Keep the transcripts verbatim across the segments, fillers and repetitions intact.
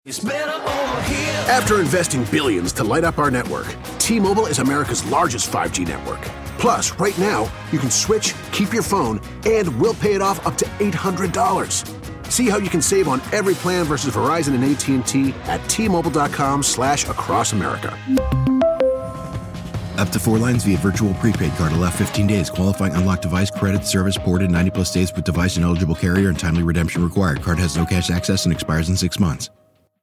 It's better over here. After investing billions to light up our network, T-Mobile is America's largest five G network. Plus, right now, you can switch, keep your phone, and we'll pay it off up to eight hundred dollars. See how you can save on every plan versus Verizon and A T and T at T-Mobile.com slash across America. Up to four lines via virtual prepaid card. Allow fifteen days. Qualifying unlocked device credit service ported ninety plus days with device and eligible carrier and timely redemption required. Card has no cash access and expires in six months.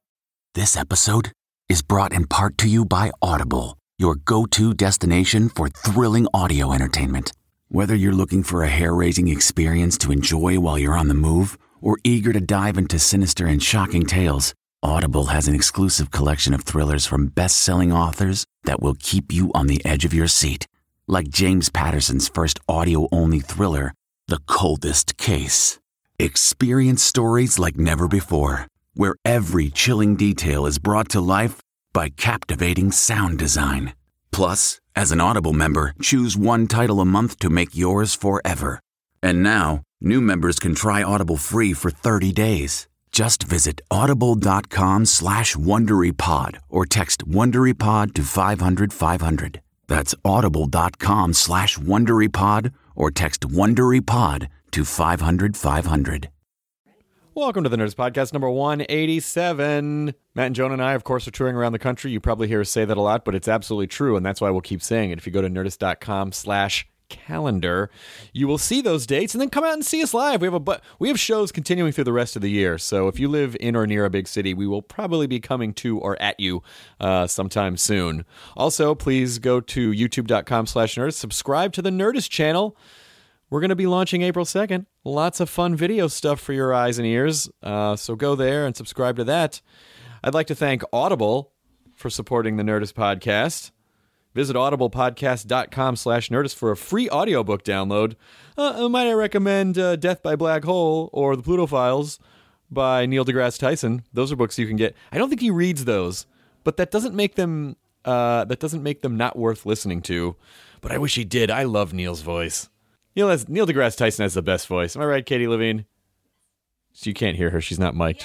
This episode is brought in part to you by Audible, your go-to destination for thrilling audio entertainment. Whether you're looking for a hair-raising experience to enjoy while you're on the move or eager to dive into sinister and shocking tales, Audible has an exclusive collection of thrillers from best-selling authors that will keep you on the edge of your seat. Like James Patterson's first audio-only thriller, The Coldest Case. Experience stories like never before, where every chilling detail is brought to life by captivating sound design. Plus, as an Audible member, choose one title a month to make yours forever. And now, new members can try Audible free for thirty days. Just visit audible.com slash WonderyPod or text WonderyPod to five hundred five hundred. That's audible.com slash WonderyPod or text WonderyPod to five hundred five hundred. Welcome to the Nerdist Podcast number one eighty-seven. Matt and Jonah and I, of course, are touring around the country. You probably hear us say that a lot, but it's absolutely true, and that's why we'll keep saying it. If you go to nerdist.com slash calendar, you will see those dates, and then come out and see us live. We have a bu- we have shows continuing through the rest of the year, so if you live in or near a big city, we will probably be coming to or at you uh, sometime soon. Also, please go to youtube.com slash nerdist. Subscribe to the Nerdist channel. We're going to be launching April second. Lots of fun video stuff for your eyes and ears. Uh, so go there and subscribe to that. I'd like to thank Audible for supporting the Nerdist Podcast. Visit audiblepodcast.com slash Nerdist for a free audiobook download. Uh, might I recommend uh, Death by Black Hole or The Pluto Files by Neil deGrasse Tyson. Those are books you can get. I don't think he reads those, but that doesn't make them uh, that doesn't make them not worth listening to. But I wish he did. I love Neil's voice. Neil, has, Neil deGrasse Tyson has the best voice. Am I right, Katie Levine? So you can't hear her. She's not mic'd.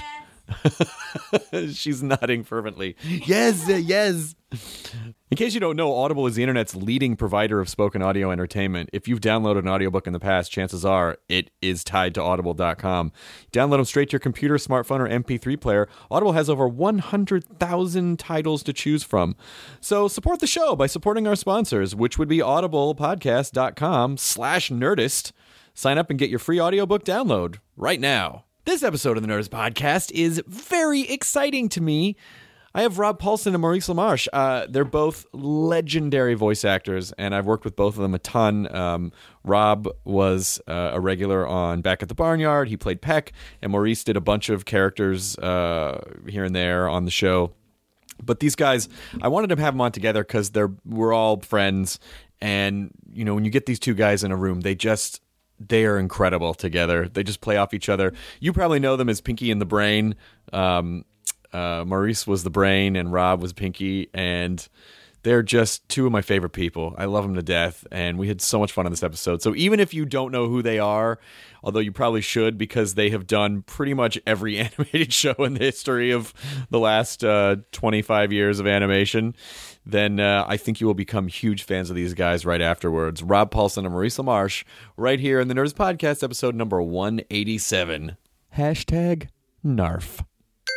Yes. She's nodding fervently. Yes, uh, yes. In case you don't know, Audible is the internet's leading provider of spoken audio entertainment. If you've downloaded an audiobook in the past, chances are it is tied to audible dot com. Download them straight to your computer, smartphone, or M P three player. Audible has over one hundred thousand titles to choose from. So support the show by supporting our sponsors, which would be audiblepodcast.com slash nerdist. Sign up and get your free audiobook download right now. This episode of the Nerdist Podcast is very exciting to me. I have Rob Paulsen and Maurice LaMarche. Uh, they're both legendary voice actors, and I've worked with both of them a ton. Um, Rob was uh, a regular on Back at the Barnyard. He played Peck, and Maurice did a bunch of characters uh, here and there on the show. But these guys, I wanted to have them on together because they're we're all friends, and you know when you get these two guys in a room, they just they are incredible together. They just play off each other. You probably know them as Pinky and the Brain. Um, Uh, Maurice was the brain and Rob was Pinky, and they're just two of my favorite people. I love them to death, and we had so much fun on this episode. So even if you don't know who they are, although you probably should because they have done pretty much every animated show in the history of the last uh, twenty-five years of animation, then uh, I think you will become huge fans of these guys right afterwards. Rob Paulsen and Maurice LaMarche right here in the Nerdist Podcast, episode number one eighty-seven. Hashtag Narf.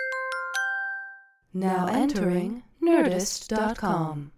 Now entering Nerdist dot com.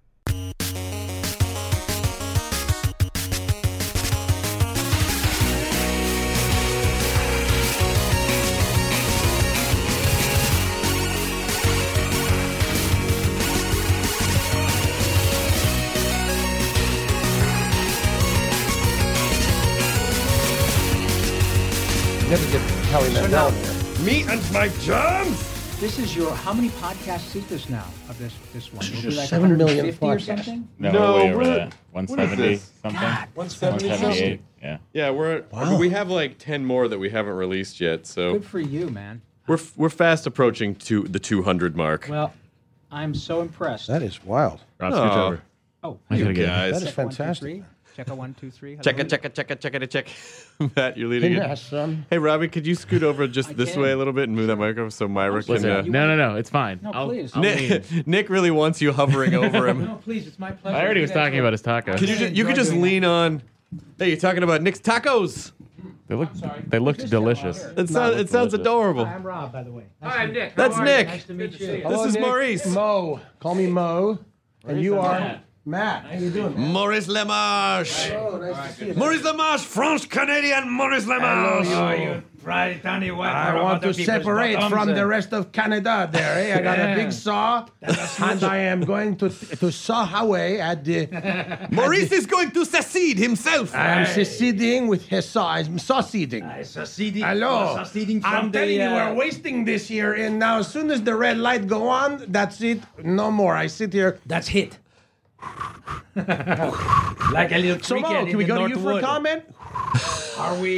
Never get Kelly So that now, down. me and my germs. This is your, how many podcasts is this now of this this one? It'll be like Seven million one hundred fifty or podcasts. something? No, No, way over we're- that. one seventy something. God. one seventy one seventy-eight. Yeah. Yeah, we're. I mean, we have like ten more that we haven't released yet, so Good for you, man. we're f- we're fast approaching to the two hundred mark. Well, I'm so impressed. That is wild. Rob, Aw. scooch over. Oh, I hey, gotta get guys. That is check one, two, fantastic. three. Check a one, two, three. Check it, check it, check it, check it, check. Matt, you're leading Yeah, it. son. Hey, Robbie, could you scoot over just I this can. way a little bit and move that microphone so Myra can... Listen, Uh, no, no, no, it's fine. No, I'll- please. I'll lean. Nick, Nick really wants you hovering over him. No, please, it's my pleasure. I already was You guys talking are- about his tacos. Could you just, you could just lean on... Hey, you're talking about Nick's tacos. They look, they looked delicious. It, sound, it sounds adorable. Hi, I'm Rob, by the way. Nice Hi, to- Nick. That's How are you? Nick. Nice to meet you. This Hello, is Nick. Maurice. Mo. Call me Mo. And you are Matt. Matt. How you doing? Man? Maurice Lemarche. Oh, nice to see you. Maurice Lemarche, French-Canadian Maurice Hello, Lemarche. you. Right, Tony, what I from want other to people's separate bottoms, from uh, the rest of Canada there. Eh? I got a big saw, and I am going to to saw away at the... Maurice is going to secede himself. I am seceding with his saw. I'm succeeding. uh, Seceding, Hello. seceding from I'm the, telling you, uh, we're wasting this here, and now as soon as the red light go on, that's it. No more. I sit here. That's hit. Like a little So, cricket Mo, in can we the go to you for a Northwood. comment? Are we?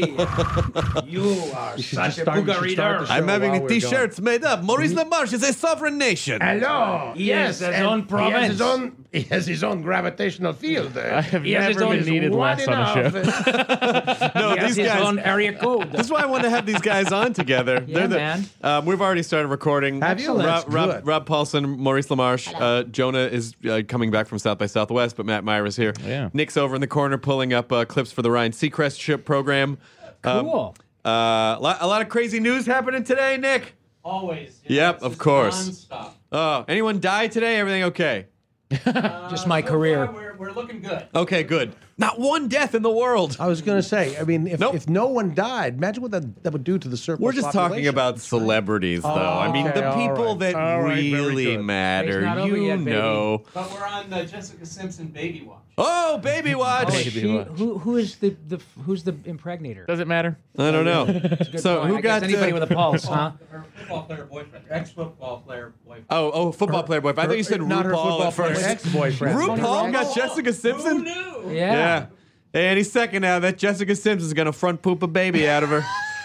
You are should such just a start- you booger should reader. start the show. I'm having while the we're t-shirts made up. Maurice Lemarche is a sovereign nation. Hello. He yes, has his and own He province. has his own. He has his own gravitational field. Uh, I have He has his never own- been needed Wide less on a show. enough. No, He has these his guys. own area code. This is why I wanted to have these guys on together. Yeah, the, man. Um, we've already started recording. Have you? Rob, That's Rob, good. Rob Paulson, Maurice Lemarche. Uh, Jonah is uh, coming back from South by Southwest, but Matt Myra's here. Yeah. Nick's over in the corner pulling up uh, clips for the Ryan Seacrest ship program. Um, Cool. uh, lot, a lot of crazy news happening today, Nick. Always. Yep, of course. Oh, anyone die today? Everything okay? Just my career. We're, we're looking good. Okay, good. Not one death in the world. I was going to say. I mean, if, Nope. if no one died, imagine what that, that would do to the surplus We're just talking population. about celebrities, though. I mean, okay, the all people right. that All right, very really good. matter. It's not over You yet, baby. know. But we're on the Jessica Simpson baby watch. Oh, baby watch. Oh, Baby she, watch. who, who is the, the who's the impregnator? Does it matter? I don't know. So Point. who I got guess anybody uh, with a pulse, huh? Her football player boyfriend. Ex-football player boyfriend. Oh, oh, football player boyfriend. I thought you said not her RuPaul football at player first. ex-boyfriend. RuPaul got Jessica Simpson. Who knew? Yeah. Yeah. Any second now, that Jessica Simpson's gonna front poop a baby out of her.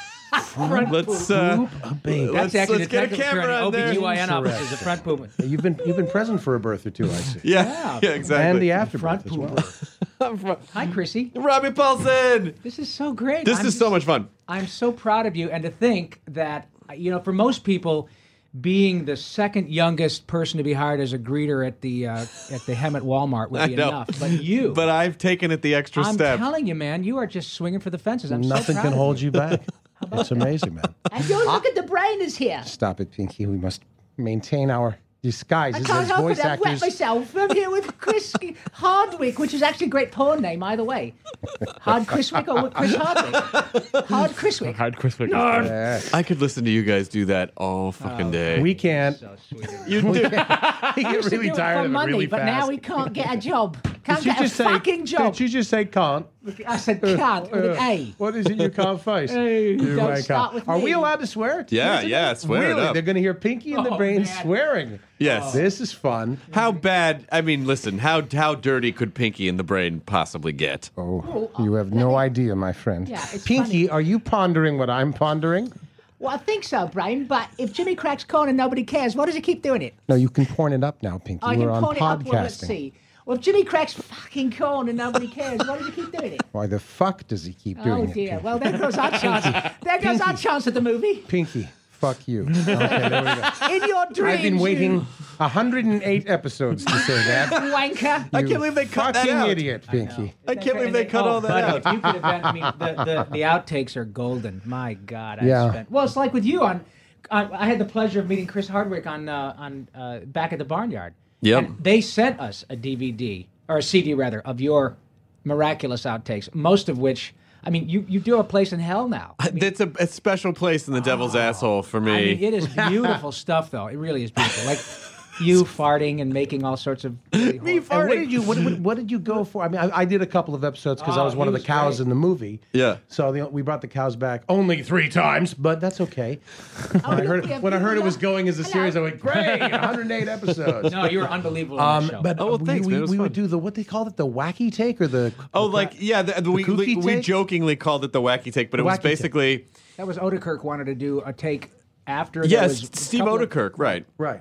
Let's uh, A baby. let's, That's actually let's the get a technical term. camera on O B G Y N there. office is a front poop. You've been you've been present for a birth or two, I see. Yeah, yeah, exactly. And the afterbirth Front as well. pooper. Hi, Chrissy. Robbie Paulson. This is so great. This I'm is so much fun. I'm so proud of you, and to think that you know, for most people, being the second youngest person to be hired as a greeter at the uh, at the Hem at Walmart would I be know. enough. But you, But I've taken it the extra I'm step. telling you, man, you are just swinging for the fences. I'm Nothing so proud can of hold you. you back. It's amazing, man. And you look at the brain is here. Stop it, Pinky. We must maintain our I disguises can't as help voice it. I've wet actors. myself. I'm here with Chris Hardwick, which is actually a great porn name, either way. Hard Chriswick or Chris Hardwick? Hard Chriswick. Hard Chriswick. Yeah. I could listen to you guys do that all fucking day. We can't. So sweet. you do. We He get used to really do it tired for of it money, really but fast. now he can't get a job. Can't Did you get a just say? fucking job. Did you just say can't? I said can't with an A. What is it you can't face? Hey, You don't might start can't. with Are me. we allowed to swear? Yeah, Today? yeah, swear it Really? up. They're going to hear Pinky in the Oh, brain man. swearing. Yes. This is fun. How bad? I mean, listen. How how dirty could Pinky in the brain possibly get? Oh, you have no idea, my friend. Yeah, it's Pinky, funny. are you pondering what I'm pondering? Well, I think so, Brian, but if Jimmy cracks corn and nobody cares, why does he keep doing it? No, you can porn it up now, Pinky. I We're can on point it up. Well, let's podcasting. see. Well, if Jimmy cracks fucking corn and nobody cares, why does he keep doing it? Why the fuck does he keep doing Oh, it? dear. Pinky? Well, there goes our chance. There goes our chance at the movie. Pinky, fuck you. Okay, there we go. In your dreams, I've been you waiting one hundred eight episodes to say that. wanker. I You can't believe they cut that fucking out. idiot, Pinky. I can't believe And they cut oh, all that buddy, out. If you could have been, I mean, the, the, the outtakes are golden. My God, I Yeah. spent. Well, it's like with you on. on I had the pleasure of meeting Chris Hardwick on uh, on uh, back at the Barnyard. Yep. And they sent us a D V D or a C D rather of your miraculous outtakes, most of which. I mean, you, you do a place in hell now. I mean, It's a, a special place in the devil's asshole for me. I mean, it is beautiful stuff, though. It really is beautiful. Like you farting and making all sorts of. Really Me horrible- And what did you what, what, what did you go for? I mean, I, I did a couple of episodes because I Oh, was one he of the was cows great. in the movie. Yeah. So the, we brought the cows back only three times, but that's okay. when I look, heard we have when I heard it was people- going as a Hello. series, I went great, one hundred eight episodes. No, you were unbelievable on Um, the show. but Oh, well, we, thanks, we, man. It was we fun. would do the what they called it, the wacky take or the Oh, the- like yeah, the, the, we, kooky we we take? jokingly called it the wacky take, but it The was wacky take. basically That was Odekirk wanted to do a take after. there yes, was a Steve couple of- Odekirk, right? right.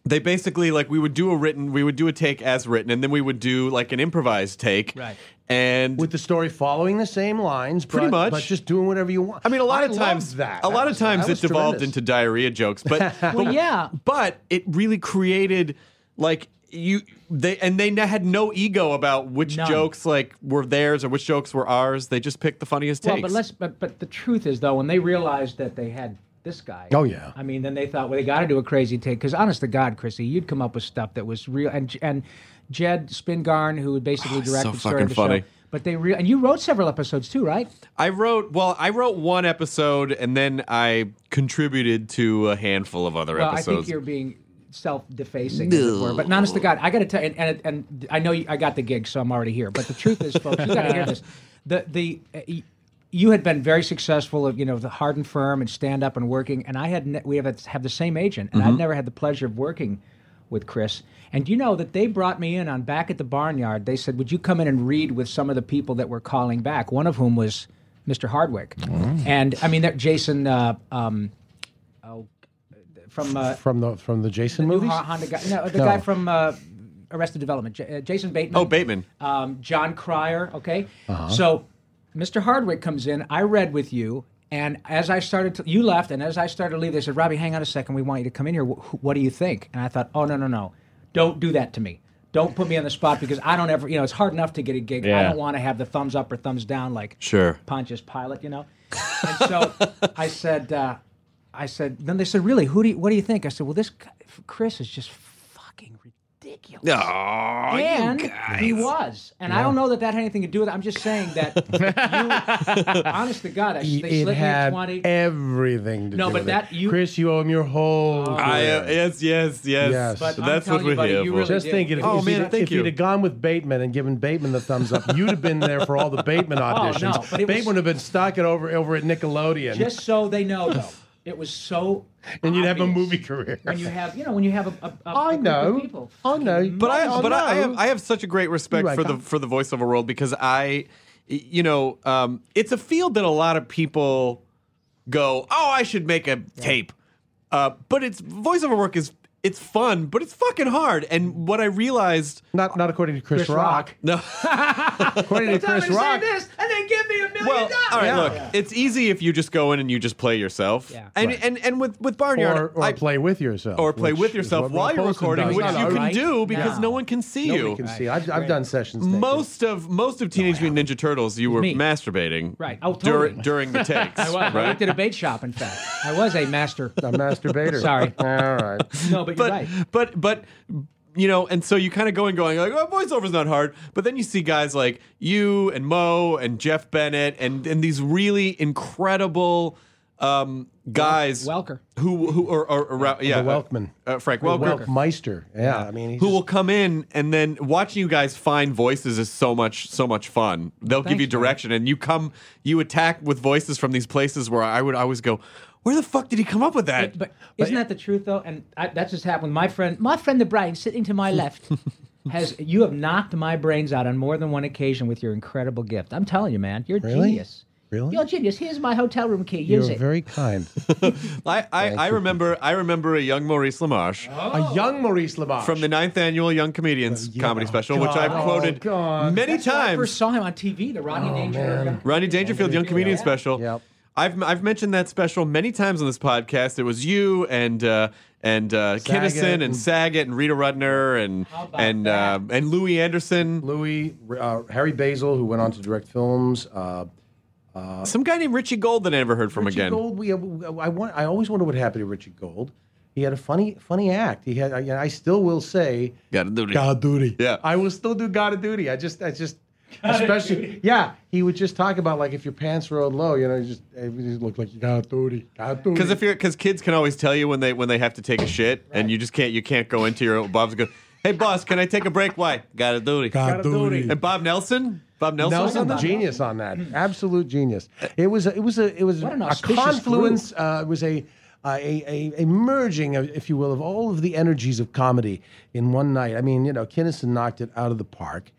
they basically like we would do a written, we would do a take as written, and then we would do like an improvised take, Right. And with the story following the same lines, pretty but, much, but just doing whatever you want. I mean, a lot I of times, loved that. a That lot was- of times that it was devolved tremendous. into diarrhea jokes, but Well, but, yeah. but it really created like you they and they had no ego about which None. jokes like were theirs or which jokes were ours. They just picked the funniest takes. Well, but let's. But, but the truth is, though, when they realized that they had this guy. Oh, yeah. I mean, then they thought, well, they got to do a crazy take because, honest to God, Chrissy, you'd come up with stuff that was real. And and Jed Spingarn, who basically Oh, so directed, started fucking the funny. show. But they re- and you wrote several episodes too, right? I wrote well. I wrote one episode, and then I contributed to a handful of other Well, episodes. I think you're being self-defacing, as it were. But honest to God, I got to tell you, and, and, and I know you, I got the gig, so I'm already here. But the truth is, folks, you got to hear this. The the uh, y- you had been very successful, you know, the Hard and Firm and stand up and working, and I had ne- we have a, have the same agent, and Mm-hmm. I'd never had the pleasure of working with Chris. And you know that they brought me in on Back at the Barnyard. They said, "Would you come in and read with some of the people that were calling back?" One of whom was Mister Hardwick, and I mean, that Jason. Uh, um, oh, from uh, from the from the Jason the new movies. Ho- Honda guy. No, the No. guy from uh, Arrested Development, J- uh, Jason Bateman. Oh, Bateman. Um, John Cryer. Okay, Uh-huh. so Mister Hardwick comes in. I read with you, and as I started, to, you left, and as I started to leave, they said, "Robbie, hang on a second. We want you to come in here. Wh- what do you think?" And I thought, "Oh no, no, no, don't do that to me. Don't put me on the spot because I don't ever, you know, it's hard enough to get a gig. I Yeah. don't want to have the thumbs up or thumbs down like Sure. Pontius Pilate, you know." And so I said, uh, I said, then they said, "Really? Who do you, what do you think?" I said, "Well, this guy, Chris is just fucking ridiculous." Aw, you and guys. he was, and I don't know that that had anything to do with it. I'm just saying that, you, honest to God, I, they It slipped me a had twenty. everything to No, do but with that it. you- Chris, you owe him your whole. I, uh, career. yes, yes, yes. Yes. But I'm That's what telling we're you, buddy, here you for. really Just did. thinking, if, Oh, if, man, you'd, thank if you. you'd have gone with Bateman and given Bateman the thumbs up, you'd have been there for all the Bateman auditions. no, but it was- Bateman would have been stuck it over over at Nickelodeon, Just so they know, though, it was so. and you'd have a obvious movie career. when you have, you know, when you have a, a, a, I a group know. of people. I know. But I, Oh, but I, I no. have, I have such a great respect You're right, for the Tom. for the voiceover world because I, you know, um, it's a field that a lot of people go, oh, I should make a tape, uh, but it's voiceover work is it's fun, but it's fucking hard. And what I realized, Not not according to Chris, Chris Rock. Rock. no, According to Chris Rock. this, and then give me a million well, all right, Yeah. look, it's easy if you just go in and you just play yourself, Yeah. and Right. and and with with Barnyard, Or, or I- play with yourself. or play which with is yourself what while Rob you're Paulson recording, does. which No, you can right? do because No. no one can see Nobody you. can see. I've, I've done sessions. naked. Most of most of Teenage Mutant Ninja Turtles, you were me. masturbating, Right. Oh, during totally. during the takes, I was. I right? worked at a bait shop. In fact, I was a master. a masturbator. Sorry. All right. No, but you're But right. but but you know, and so you kind of go and going like, oh, voiceover's not hard. But then you see guys like you and Mo and Jeff Bennett and and these really incredible um, guys Welker. who who are, are around, yeah, The Welkman. uh, uh, Frank Welker. Welkmeister. Yeah, I mean, he's Who will come in and then watching you guys find voices is so much so much fun. They'll give Thanks, you direction and you come you attack with voices from these places where I would always go, where the fuck did he come up with that? But, but isn't that the truth though? And I, that just happened. My friend, my friend the brain, sitting to my left, has you have knocked my brains out on more than one occasion with your incredible gift. I'm telling you, man, you're Really? genius. Really? You're genius. Here's my hotel room key. Use You're it. very kind. I, I, I remember I remember a young Maurice LaMarche A young Maurice LaMarche. from the ninth annual Young Comedians yeah. comedy special, which God. I've Oh, quoted God. many That's where I times. first saw him on T V, the Rodney Danger. Rodney Dangerfield Young Comedian special. Yep. I've I've mentioned that special many times on this podcast. It was you and uh, and uh, Kinnison and, and- Saget and Rita Rudner and about and uh, and Louis Anderson. Louis, uh, Harry Basil, who went on to direct films. Uh, Some guy named Richie Gold that I never heard from Richie again. Gold. We, I, want, I always wonder what happened to Richie Gold. He had a funny, funny act. He had. I, I still will say, Gotta do it. God duty. Yeah. I will still do God duty. I just, I just, especially, yeah. He would just talk about like if your pants rode low, you know, you just, it just looked like you God duty, God duty. Because if you're because kids can always tell you when they when they have to take a shit and you just can't you can't go into your Bob's and go, hey boss, can I take a break? Why? Gotta do it. God duty. And Bob Nelson, Bob Nelson, was on Nelson, that? genius on that, absolute genius. It was, a, it was a, it was What an a auspicious confluence. Uh, it was a, uh, a, a, a merging, of, if you will, of all of the energies of comedy in one night. I mean, you know, Kinnison knocked it out of the park,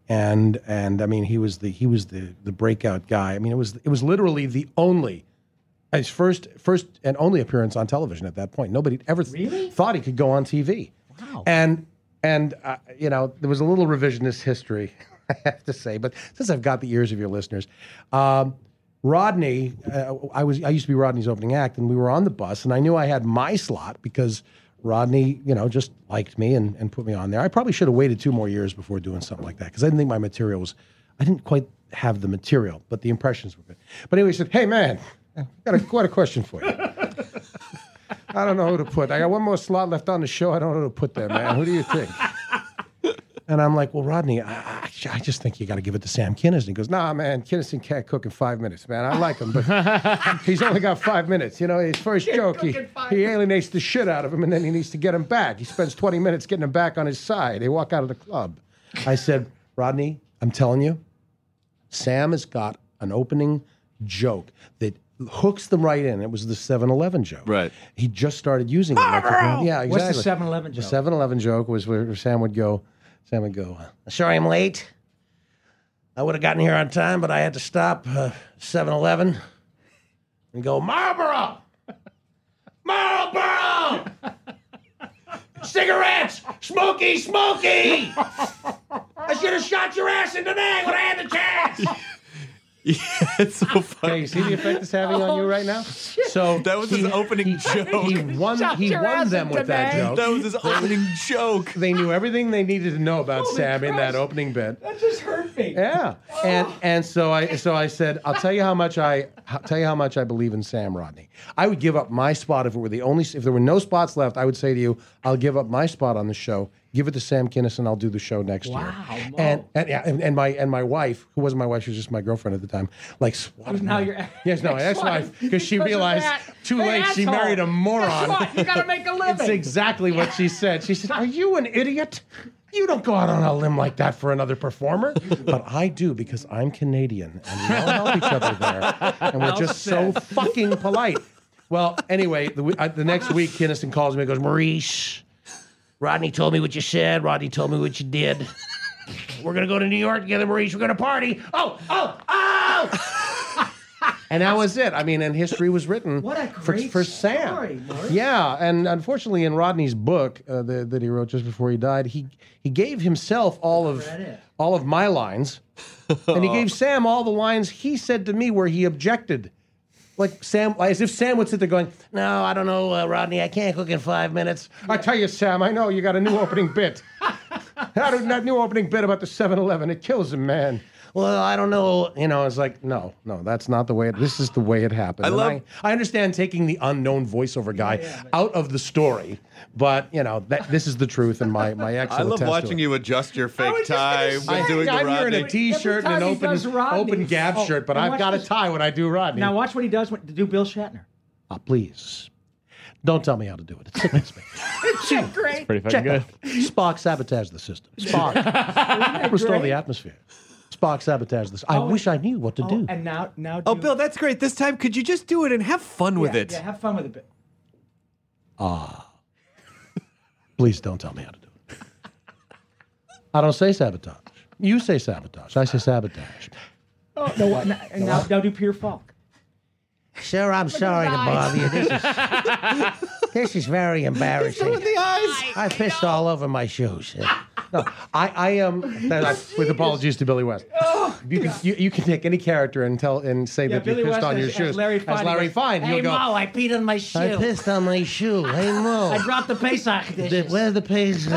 and and I mean, he was the he was the the breakout guy. I mean, it was it was literally the only. His first, first and only appearance on television at that point. Nobody ever th- Really? thought he could go on T V. Wow. And and uh, you know, there was a little revisionist history, I have to say, but since I've got the ears of your listeners, um, Rodney, uh, I was I used to be Rodney's opening act, and we were on the bus, and I knew I had my slot because Rodney, you know, just liked me and, and put me on there. I probably should have waited two more years before doing something like that because I didn't think my material was, I didn't quite have the material, but the impressions were good. But anyway, he said, "Hey man, I got a, got a question for you. I don't know who to put. I got one more slot left on the show. I don't know who to put there, man. Who do you think?" And I'm like, "Well, Rodney, I, I, I just think you got to give it to Sam Kinison." He goes, "Nah, man, Kinison can't cook in five minutes, man. I like him, but he's only got five minutes. You know, his first joke, he, he alienates the shit out of him, and then he needs to get him back. He spends twenty minutes getting him back on his side. They walk out of the club." I said, "Rodney, I'm telling you, Sam has got an opening joke that hooks them right in." It was the seven eleven joke. Right. He just started using it. Like a, yeah, exactly. What's the seven eleven joke? The seven eleven joke was where Sam would go, Sam would go, "Sorry I'm late. I would have gotten here on time, but I had to stop uh, seven eleven and go, Marlboro! Marlboro! Cigarettes! Smoky, smoky! I should have shot your ass in the neck when I had the chance!" Yeah, it's so funny. Okay, you see the effect it's having on you right now? So That was his opening joke. He won. Shot He your won ass them in with that the neck. joke. That was his opening joke. They knew everything they needed to know about Holy Sam in that Christ. opening bit. That just hurt me. Yeah, and and so I so I said, "I'll tell you how much I I'll tell you how much I believe in Sam, Rodney. I would give up my spot if it were the only if there were no spots left. I would say to you, I'll give up my spot on the show. Give it to Sam Kinison. I'll do the show next Wow, year." Mo. And and, yeah, and and my and my wife, who wasn't my wife, she was just my girlfriend at the time, like swatted now me. your Yes, no, ex-wife, because she Because of realized that. too Hey, late she asshole. married a moron. Guess what? You gotta make a living. It's exactly what she said. She said, "Are you an idiot? You don't go out on a limb like that for another performer." But I do because I'm Canadian and we all help each other there. And we're Well just so said. fucking polite. Well, anyway, the, uh, the next week, Kinison calls me and goes, "Maurice, Rodney told me what you said. Rodney told me what you did. We're going to go to New York together, Maurice. We're going to party. Oh, oh, oh!" And that was it. I mean, and history was written What a for, great for Sam. story, Maurice. Yeah, and unfortunately, in Rodney's book uh, the, that he wrote just before he died, he he gave himself all of Credit. all of my lines, and he gave Sam all the lines he said to me where he objected. Like Sam, as if Sam would sit there going, "No, I don't know, uh, Rodney. I can't cook in five minutes." I tell you, Sam, I know you got a new opening bit. that, that new opening bit about the seven eleven, it kills him, man. Well, I don't know. You know, it's like, no, no, that's not the way it, this is the way it happened. I And love- I, I understand taking the unknown voiceover guy out of the story, but, you know, that this is the truth, and my, my ex I will love attest to watching it. you adjust your I fake was just gonna tie say- when I, doing the I'm wearing Rodney. a T-shirt Every and time an he open, does Rodney- open Gap Oh, shirt, but and I've watch got a this. tie when I do Rodney. Now watch what he does when, to do Bill Shatner. Ah, please, don't tell me how to do it. It sickens me. It's great. Pretty fucking Check good. it. Spock sabotaged the system. Spock restore the atmosphere. Spock sabotaged this. I Oh, wish I knew what to Oh, do. and now, now. Oh, do- Bill, that's great. This time, could you just do it and have fun with yeah, it? Yeah, have fun with it. Bill. Ah, please don't tell me how to do it. I don't say sabotage. You say sabotage. I say sabotage. Oh no! what- Now, and now, now do Peter Falk. Sir, I'm sorry to bother you. This is this is very embarrassing. the eyes. I pissed all over my shoes. No, I, I am. Um, with apologies to Billy West. You can you, you can take any character and tell and say Yeah, that Billy you pissed West on your as- as shoes. Larry Fine, As he Larry goes, Fine, Hey, you'll go. Mo, I peed on my shoe. I pissed on my shoe. Hey Mo. I dropped the Pesach dishes. Where's the page?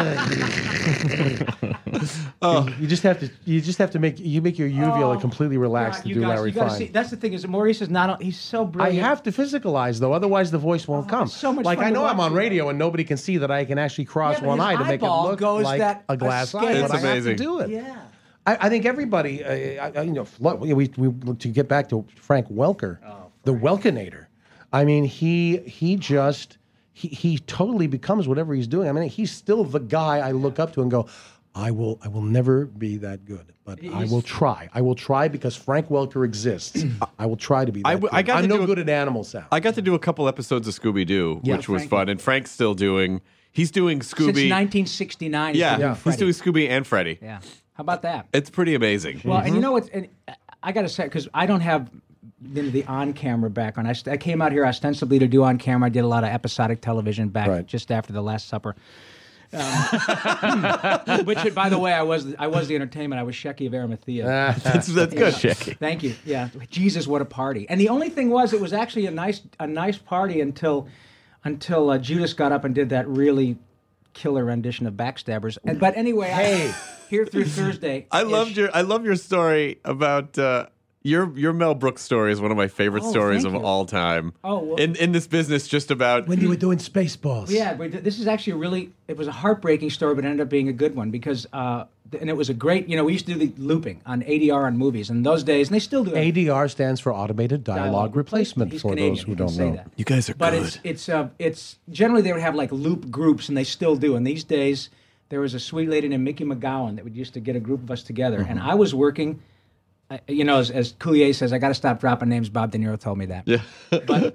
oh, you just have to. You just have to make. You make your uvula Oh, completely relaxed God, to you do guys, Larry you gotta Fine. see, that's the thing is Maurice is not. He's so I brilliant. have to physicalize though, otherwise the voice won't come. it's so much like fun I to know I'm watch on you. radio and nobody can see that I can actually cross Yeah, but one his eye to make it eyeball look goes like that a glass escape. eye. It's But I have amazing. to do it. Yeah. I, I think everybody, uh, I, I- you know, look, we, we to get back to Frank Welker, the Welkinator. I mean, he he just he he totally becomes whatever he's doing. I mean, he's still the guy I look up to and go, I will I will never be that good, but I He's- will try. I will try because Frank Welker exists. I will try to be that I good. w- I got I'm to no do a- good at animal sound. I got to do a couple episodes of Scooby Doo, Yeah, which was Frankie. fun, and Frank's still doing. He's doing Scooby. Since nineteen sixty-nine. he's yeah, been doing he's Freddy. doing Scooby and Freddy. Yeah. How about that? It's pretty amazing. Well, and you know what? And I got to say, because I don't have the, the on-camera background. I, st- I came out here ostensibly to do on-camera. I did a lot of episodic television back Right. just after the Last Supper. Um, which, by the way, I was I was the entertainment. I was Shecky of Arimathea. That's that's good. Shecky. Thank you. Yeah. Jesus, what a party! And the only thing was, it was actually a nice a nice party until until uh, Judas got up and did that really killer rendition of Backstabbers. And, but anyway, Hey. I, here through Thursday. I loved your I love your story about uh, your your Mel Brooks story is one of my favorite Oh, stories thank of you. all time. Oh, well- in in this business, just about When you were doing Spaceballs. Yeah, but this is actually a really, it was a heartbreaking story, but it ended up being a good one because, uh, and it was a great, you know, we used to do the looping on A D R on movies in those days, and they still do it. A D R stands for Automated Dialogue, Dialogue Replacement, He's for Canadian, those who you can don't say know. that. you guys are But good. it's, it's, uh, it's, generally they would have like loop groups, and they still do. And these days, there was a sweet lady named Mickey McGowan that would used to get a group of us together, and I was working, uh, you know, as, as Coulier says, I got to stop dropping names. Bob De Niro told me that. Yeah. But,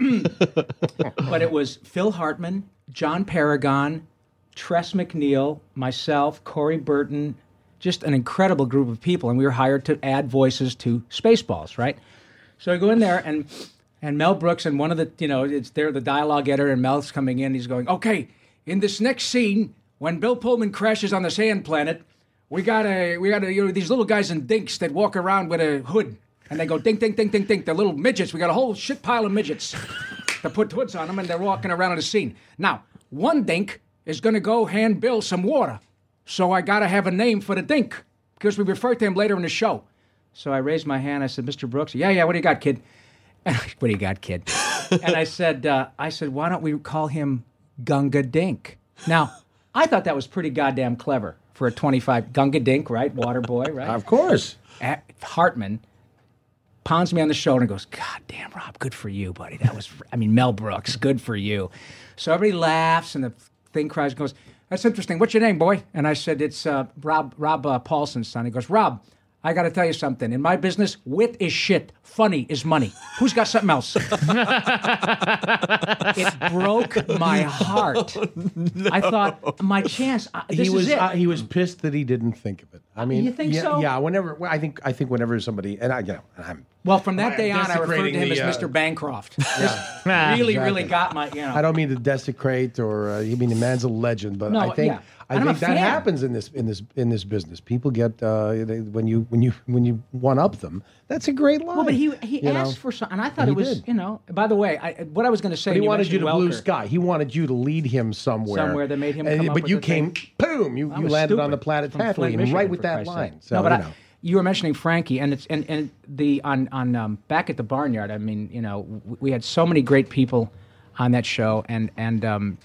but it was Phil Hartman, John Paragon, Tress McNeil, myself, Corey Burton, just an incredible group of people, and we were hired to add voices to Spaceballs, right? So I go in there, and and Mel Brooks and one of the, you know, it's there, the dialogue editor, and Mel's coming in. He's going, okay, in this next scene, when Bill Pullman crashes on the sand planet, we got a, we got a, you know, these little guys in dinks that walk around with a hood, and they go dink, dink, dink, dink, dink. They're little midgets. We got a whole shit pile of midgets to put hoods on them, and they're walking around in the scene. Now, one dink is going to go hand Bill some water, so I got to have a name for the dink because we refer to him later in the show. So I raised my hand. I said, Mister Brooks, yeah, yeah, what do you got, kid? What do you got, kid? And I said, uh, I said, why don't we call him Gunga Dink? Now, I thought that was pretty goddamn clever for a twenty-five Gunga Dink, right? Water boy, right? Of course. A- Hartman pounds me on the shoulder and goes, God damn, Rob, good for you, buddy. That was, I mean, Mel Brooks, good for you. So everybody laughs and the thing cries and goes, that's interesting. What's your name, boy? And I said, it's uh, Rob Rob uh, Paulson's son. He goes, Rob, I got to tell you something. In my business, wit is shit. Funny is money. Who's got something else? It broke my heart. No. I thought, my chance, uh, this he was is it. uh, he was pissed that he didn't think of it. I mean, You think yeah, so? Yeah. Whenever well, I think I think whenever somebody and I you know and I'm Well, from that I'm day on, I referred to desecrating him as the, uh, Mister Bancroft. This really, really got my, you know. I don't mean to desecrate or uh, I mean the man's a legend, but No, I think yeah. I And I'm think a that fan. happens in this in this in this business. People get uh, they, when you when you when you one up them. That's a great line. Well, but he he you asked know? for something, and I thought And it he was, did. you know. By the way, I, what I was going to say. But he and wanted you to mentioned blue Welker. sky. He wanted you to lead him somewhere. Somewhere that made him And- come up But with you the came, thing. boom! You, I you was landed on stupid. the planet From Tatooine, Flint, and Michigan, right with for that Christ's line. sake. So no, but you I, know. you were mentioning Frankie, and it's and, and the on on um, back at the Barnyard. I mean, you know, w- we had so many great people on that show, and and um,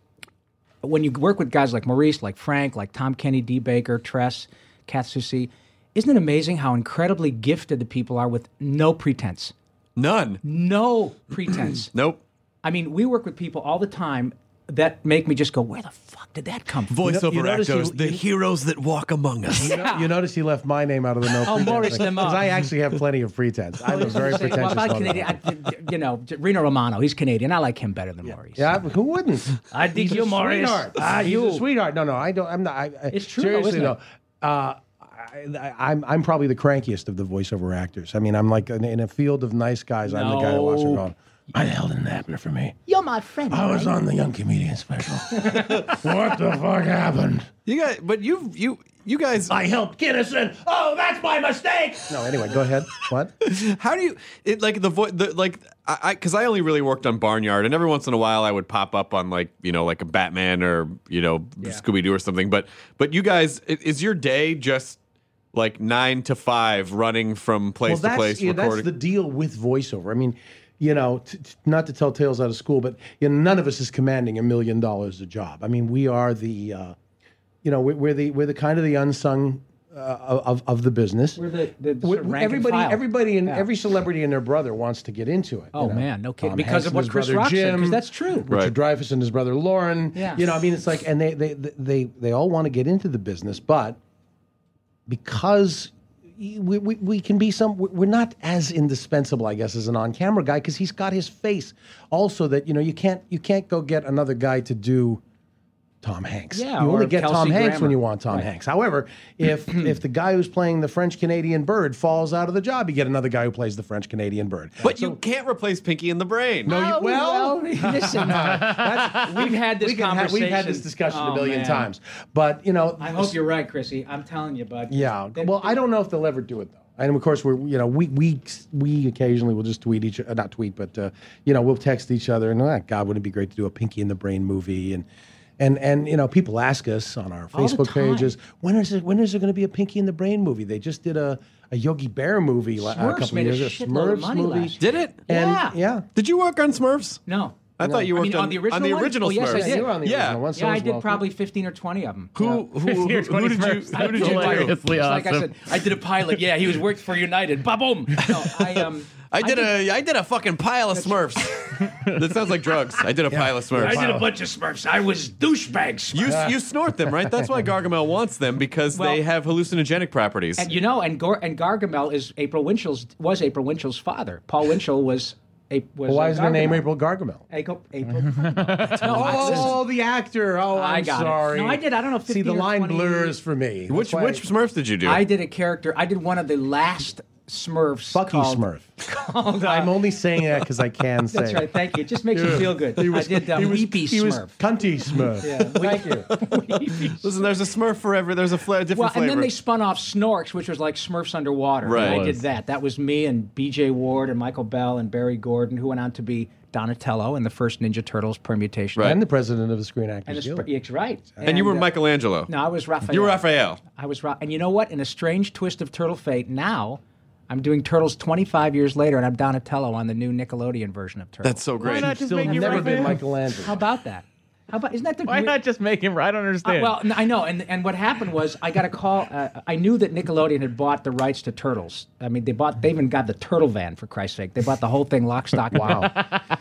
when you work with guys like Maurice, like Frank, like Tom Kenny, D. Baker, Tress, Kath Soucie, isn't it amazing how incredibly gifted the people are with no pretense? None. No pretense. Nope. I mean, we work with people all the time that make me just go, where the fuck did that come from? Voiceover you notice actors, you- the you- heroes that walk among us. You, know, you notice he left my name out of the no Oh, pretense Maurice thing, Lemon. 'cause I actually have plenty of pretense. I'm a very Say, pretentious well, if I one. Canadian, I, you know, Reno Romano, he's Canadian. I like him better than Maurice. Yeah, who wouldn't? I dig He's you, a Maurice. Sweetheart. Ah, He's you. a sweetheart. No, no, I don't. I'm not. I, I, It's true, though, Seriously, isn't though, it? uh, I, I'm I'm probably the crankiest of the voiceover actors. I mean, I'm like in, in a field of nice guys. I'm the guy who walks No. around. Why the hell didn't it happen for me? You're my friend. I was right? on the Young Comedian Special. What the fuck happened? You guys, but you you you guys. I helped Kinnison. Oh, that's my mistake. No, anyway, go ahead. What? How do you it like the voice the like I because I, I only really worked on Barnyard, and every once in a while I would pop up on like you know like a Batman or you know Scooby Doo or something. But but you guys, i- is your day just like nine to five running from place well, to that's, place yeah, that's recording? the deal with voiceover. I mean, you know, t- t- not to tell tales out of school, but you know, none of us is commanding a million dollars a job. I mean, we are the, uh, you know, we're, we're the we're the kind of the unsung uh, of of the business. We're the, the We- sort of rank and everybody, file. everybody, and Yeah. every celebrity and their brother wants to get into it. Oh, you know? man, no kidding. Tom Because Hanks of and what his Chris brother Rock said, 'cause Jim, that's true. Richard Dreyfuss and his brother Lauren. Yeah. You know, I mean, it's like, and they they they they all want to get into the business, but because we, we, we can be some, we're not as indispensable, I guess, as an on-camera guy because he's got his face. Also, that you know, you can't you can't go get another guy to do Tom Hanks. Yeah, you only or get Kelsey Tom Hanks Grammer. when you want Tom Right. Hanks. However, if if the guy who's playing the French Canadian Bird falls out of the job, you get another guy who plays the French Canadian Bird. But you can't replace Pinky in the Brain. No, you, Oh, well, listen, uh, we've had this we can have- conversation. we've had this discussion Oh, a billion man. times. But you know, I hope you're right, Chrissy. I'm telling you, bud. Yeah. They- Well, I don't know if they'll ever do it though. And of course, we're you know we we we occasionally will just tweet each uh, not tweet, but uh, you know we'll text each other and oh, God, wouldn't it be great to do a Pinky in the Brain movie and. And and you know people ask us on our All the Facebook time. pages when is it when is there going to be a Pinky in the Brain movie? They just did a, a Yogi Bear movie la- a Smurfs couple made a years ago. shitload of Smurfs money movie. last Did it? And, Yeah. yeah. Did you work on Smurfs? No. I thought you I worked mean, on the original on the one? original Oh, yes, I Smurfs. did. You were on the Yeah. original one. So Yeah, I was did Walter. probably fifteen or twenty of them. Who, who, who, You're who did you Smurfs. who did you do? Hilariously It's like I awesome. said, I did a pilot. Yeah, he was worked for United. Ba-boom. No, I um. I did a I did a fucking pile of Smurfs. That sounds like drugs. I did a pile of Smurfs. I did a bunch of Smurfs. I was douchebag Smurfs. You you snort them, right? That's why Gargamel wants them because Well- they have hallucinogenic properties. And you know, and Gor- and Gargamel is April Winchell's was April Winchell's father. Paul Winchell was a was. Well, why uh, is her name Gargamel. April Gargamel? April. April. no, I, Oh, the actor. Oh, I I'm got it. sorry. No, I did. I don't know. See, the fifteen or line twenty blurs for me. That's which why which Smurfs did you do? I did a character. I did one of the last Smurfs. Fuck you, called, Smurf. Called, uh, I'm only saying that because I can say. That's it. right. Thank you. It just makes you feel good. He was, I did um, he was, Weepy he was Smurf. cunty Smurf. Yeah. Thank you. Listen, there's a Smurf for every. There's a fla- different Well, flavor. and then they spun off Snorks, which was like Smurfs underwater. Right. And I Was. did that. That was me and B J Ward and Michael Bell and Barry Gordon, who went on to be Donatello in the first Ninja Turtles permutation. Right. And the president of the Screen And Actors the, Guild. it's right. and you were uh, Michelangelo. No, I was Raphael. You were Raphael. I was Ra- and you know what? In a strange twist of Turtle fate, now I'm doing Turtles twenty-five years later, and I'm Donatello on the new Nickelodeon version of Turtles. That's so great. Why not just Still make you never been Raphael? Michelangelo. How about that? How about isn't that the Why weird- not just make him? I don't Uh, understand. well, n- I know, and and what happened was I got a call. Uh, I knew that Nickelodeon had bought the rights to Turtles. I mean, they bought. They even got the Turtle Van for Christ's sake. They bought the whole thing, lock, stock, wow.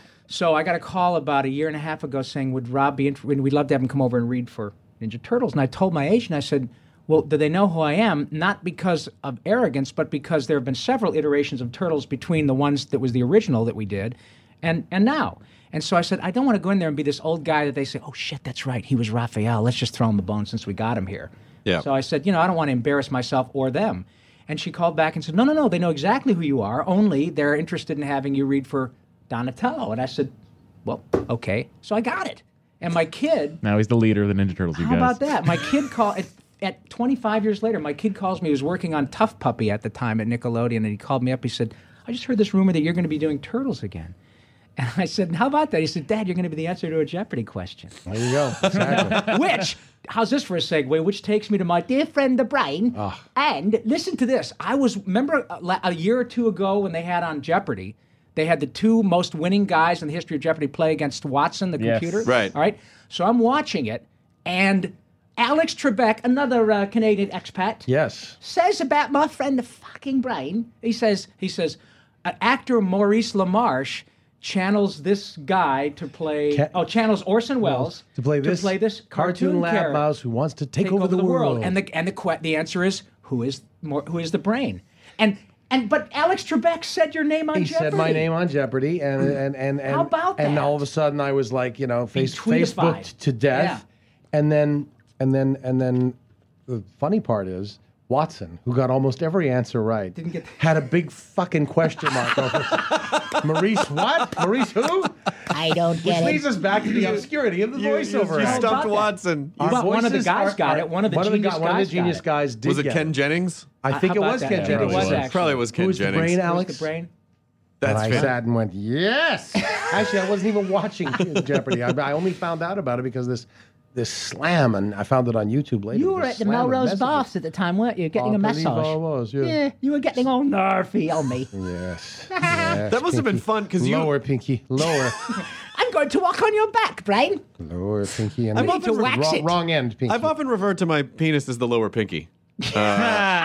So I got a call about a year and a half ago saying, "Would Rob be? Int- we'd love to have him come over and read for Ninja Turtles." And I told my agent, I said, "Well, do they know who I am? Not because of arrogance, but because there have been several iterations of Turtles between the ones that was the original that we did, and and now." And so I said, I don't want to go in there and be this old guy that they say, oh, shit, that's right. He was Raphael. Let's just throw him a bone since we got him here. Yeah. So I said, you know, I don't want to embarrass myself or them. And she called back and said, no, no, no. They know exactly who you are. Only they're interested in having you read for Donatello. And I said, well, okay. So I got it. And my kid, now he's the leader of the Ninja Turtles. You how guys. about that? My kid called, at, at twenty-five years later, my kid calls me. He was working on Tough Puppy at the time at Nickelodeon. And he called me up. He said, I just heard this rumor that you're going to be doing Turtles again. And I said, how about that? He said, Dad, you're going to be the answer to a Jeopardy question. There you go. Exactly. Which, how's this for a segue? Which takes me to my dear friend, the Brain. And listen to this. I was, remember a, la- a year or two ago when they had on Jeopardy, they had the two most winning guys in the history of Jeopardy play against Watson, the Yes. computer. Right. All right. So I'm watching it, and Alex Trebek, another uh, Canadian expat, Yes. says about my friend, the fucking Brain. He says, he says, uh, actor Maurice LaMarche channels this guy to play. Ca- oh, channels Orson Welles To play this, to play this cartoon, cartoon lab character, mouse who wants to take, take over, the, world. And the and the que- the answer is who is more who is the Brain? And and but Alex Trebek said your name on he Jeopardy. said my name on Jeopardy, and and and and, How about and that? all of a sudden I was like, you know, face, tweetified. Facebooked to death, and then and then and then the funny part is Watson, who got almost every answer right, Didn't get- had a big fucking question mark over it. Maurice what? Maurice who? I don't Which get leads it. us back to the obscurity of the You, you, voiceover. you act. about stumped that? Watson. Our Well, one of the voices guys are- got are- it. One of the one genius of the, one of the guys got genius it. guys did Was it get Ken Jennings? I think How it about was that? Ken I think Jennings. it was was. actually. Probably was Ken Who's the Jennings. brain, Who's Alex? the Brain? That's and I fair. sat and went, yes. Actually, I wasn't even watching Jeopardy. I, I only found out about it because this this slam, and I found it on YouTube later. You were this at the slam of Melrose messages. Baths at the time, weren't you? Getting I a believe massage. I was, yeah. Yeah, you were getting all nervy on me. Yes. yes. That must have been Pinky. fun because you. Lower, Pinky. Lower. I'm going to walk on your back, Brain. Lower, Pinky. And I'm need to wrong, wax it. wrong end, Pinky. I've often referred to my penis as the lower pinky. Uh,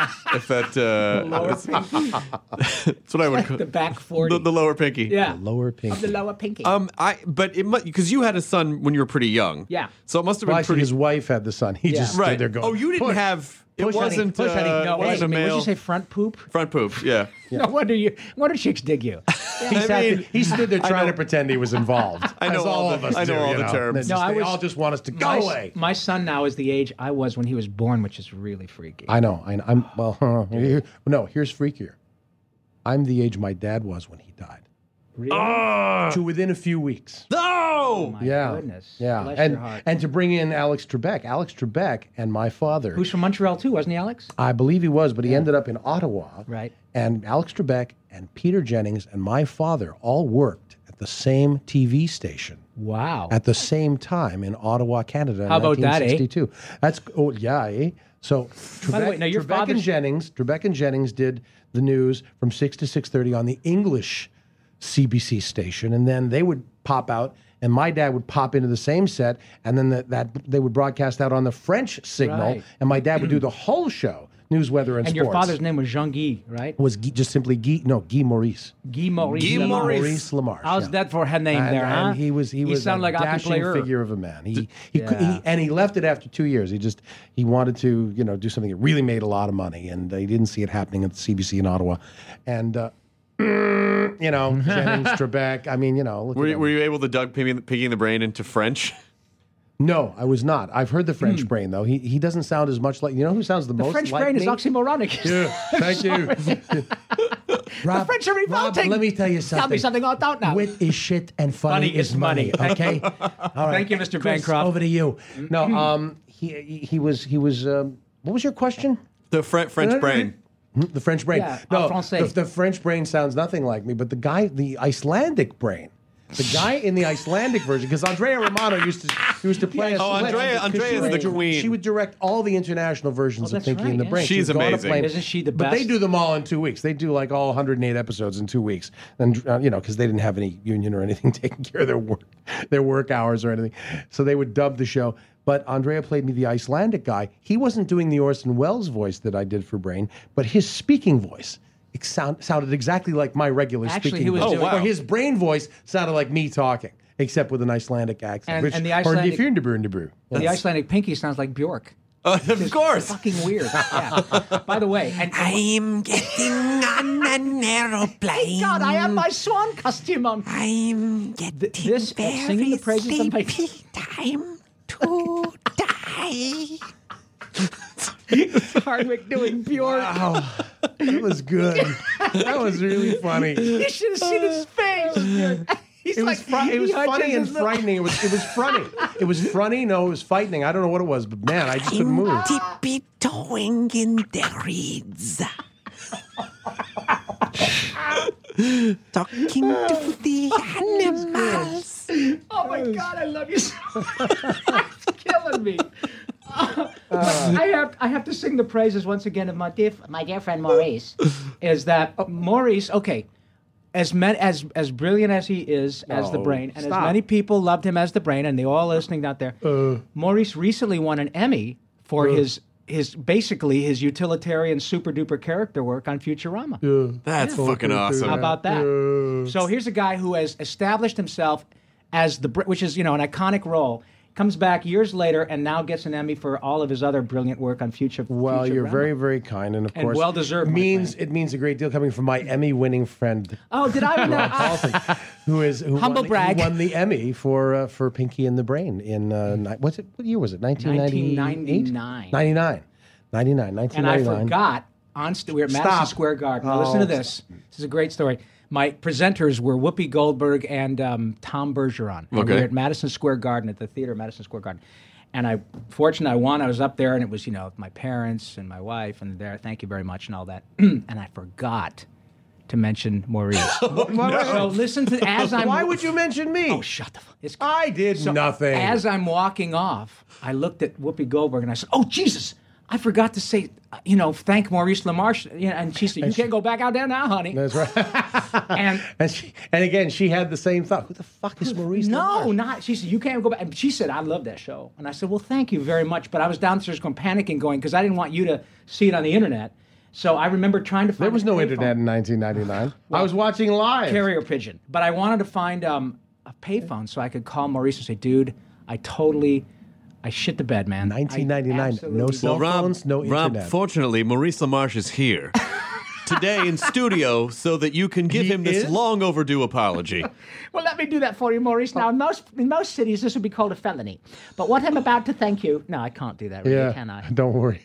if that, uh, Lower that's, pinky. that's what I would call The back forty. the, the lower pinky. yeah. Lower pink. Of the lower pinky. Um, I but it because you had a son when you were pretty young. Yeah. So it must have Well, been actually, pretty. his wife had the son. He Yeah. just right. stood there going. Oh, you didn't "Push." have. It Push, honey, wasn't. push, honey. uh, no, wait wasn't a a minute. What male. did you say? Front poop? Front poop. Yeah. No wonder you. No wonder chicks dig you. He, I sat there- mean, he stood there I trying know- to pretend he was involved. I know as all all the- of us I know do, all you the terms. They No, just- I they was- all just want us to go my, away. My son now is the age I was when he was born, which is really freaky. I know. I know. I'm well. Uh, here, no, here's freakier. I'm the age my dad was when he died. Really? To within a few weeks. No. My yeah. goodness. Yeah. Bless and your heart. and to bring in Alex Trebek. Alex Trebek and my father. Who's from Montreal too, wasn't he, Alex? I believe he was, but he ended up in Ottawa. Right. And Alex Trebek and Peter Jennings and my father all worked at the same T V station Wow. at the same time in Ottawa, Canada. How in about that, eh? nineteen sixty-two. That's oh yeah, eh? So Trebek, By the way, now your Trebek father's- and Jennings, Trebek and Jennings did the news from six to six thirty on the English C B C station, and then they would pop out, and my dad would pop into the same set, and then that, that they would broadcast out on the French signal, Right. and my dad would do the whole show, news, weather, and, and sports. your father's name was Jean Guy, right? was Guy, just simply Guy, no, Guy Maurice. Guy Maurice. Guy Lamarche. Maurice. Maurice Lamarche. How's yeah. that for her name and, there, huh? and he was he was sound a like dashing player. figure of a man. He he, Yeah. could- he and he left it after two years. He just he wanted to you know do something that really made a lot of money, and he didn't see it happening at the C B C in Ottawa, and. Uh, you know, Jennings, Trebek. I mean, you know. Look Were at you, them. were you able to dug picking, picking the brain into French? No, I was not. I've heard the French brain though. He he doesn't sound as much like you know who sounds the, The most French like brain me? is oxymoronic. Yeah, thank you. Rob, The French are revolting. Rob, let me tell you something. Tell me something I don't know. Wit is shit and funny, Funny is is money. money. Okay. All right. Thank you, Mister Chris, Bancroft. Over to you. No, um, he he he was he was. Um, what was your question? The Fre- French brain. Hmm, The French brain. Yeah, no, en français. the, the French brain sounds nothing like me, but the guy, the Icelandic brain. The guy in the Icelandic version, because Andrea Romano used to used to play. Oh, us Andrea- because Andrea she is would the dir- queen. She would direct all the international versions Oh, of that's Pinky right, and the yeah. Brain. She's would go on a amazing. plane. Isn't she the But they best? do them all in two weeks. They do like all one hundred eight episodes in two weeks, and uh, you know because they didn't have any union or anything taking care of their work, their work hours or anything. So they would dub the show. But Andrea played me the Icelandic guy. He wasn't doing the Orson Welles voice that I did for Brain, but his speaking voice. It sound, sounded exactly like my regular Actually, speaking he was voice. doing- Oh, wow. Or his brain voice sounded like me talking, except with an Icelandic accent. And- which, and the or Icelandic- Differndaburndabrun. The Icelandic pinky sounds like Bjork. Uh, of course. Fucking weird. Yeah. By the way, and, and I'm getting on an aeroplane. God, I have my swan costume on. I'm getting Th- this uh, very singing the praises of my sleepy. Time to die. Hardwick doing Bjork. Wow, that was good. That was really funny. You should have seen his face. He's It was like, fr- it was he hunches funny and his little- frightening. It was it was funny. It was funny. No, it was frightening. I don't know what it was, but man, I just couldn't move. Tippy toeing in the reeds. Talking to the animals. Oh my God, I love you so much. It's killing me. Uh, I have I have to sing the praises once again of my dear my dear friend Maurice. Is that uh, Maurice? Okay, as men, as as brilliant as he is as the No, Brain, and stop. as many people loved him as the Brain, and they all listening out there. Uh. Maurice recently won an Emmy for his his basically his utilitarian super duper character work on Futurama. That's fucking awesome. How about that? So here's a guy who has established himself as the, Br- which is, you know, an iconic role. Comes back years later and now gets an Emmy for all of his other brilliant work on Future. Well, you're Futurama. very, very kind, and of And course, well-deserved, my means friend. it means a great deal coming from my Emmy-winning friend, Oh, did I? No, Rob I- Paulson, who is who Humble won, brag. who won the Emmy for uh, for Pinky and the Brain in uh, ni- what's it? What year was it? nineteen ninety-eight? ninety-nine. ninety-nine. ninety-nine. nineteen and I ninety-nine. forgot. On st- we were at Madison Stop. Square Garden. Now, Oh. listen to this. This is a great story. My presenters were Whoopi Goldberg and um, Tom Bergeron. And Okay. we were at Madison Square Garden at the theater, at Madison Square Garden. And I, fortunately, I won. I was up there, and it was, you know, my parents and my wife, and there. Thank you very much, and all that. And I forgot to mention Maurice. So listen to as I'm. Why would you mention me? Oh, shut the. F- it's, I did so nothing. As I'm walking off, I looked at Whoopi Goldberg and I said, "Oh Jesus, I forgot to say, uh, you know, thank Maurice LaMarche." You know, and she said, "You can't go back out there now, honey." That's right. And and she, and again, she had the same thought. Who the fuck is Maurice? no, LaMarche? not. She said, "You can't go back." And she said, "I love that show." And I said, "Well, thank you very much." But I was downstairs going panicking, going because I didn't want you to see it on the internet. So I remember trying to find. There was a no payphone. internet in nineteen ninety-nine. I was watching live. Carrier pigeon. But I wanted to find um, a payphone so I could call Maurice and say, dude, I totally, I shit the bed, man. nineteen ninety-nine, no cell Well, Rob, phones, no Rob, internet. fortunately, Maurice LaMarche is here today in studio so that you can give He him this is? long overdue apology. Well, let me do that for you, Maurice. Now, in most in most cities, this would be called a felony. But what I'm about to thank you. No, I can't do that, really, yeah, can I? don't worry.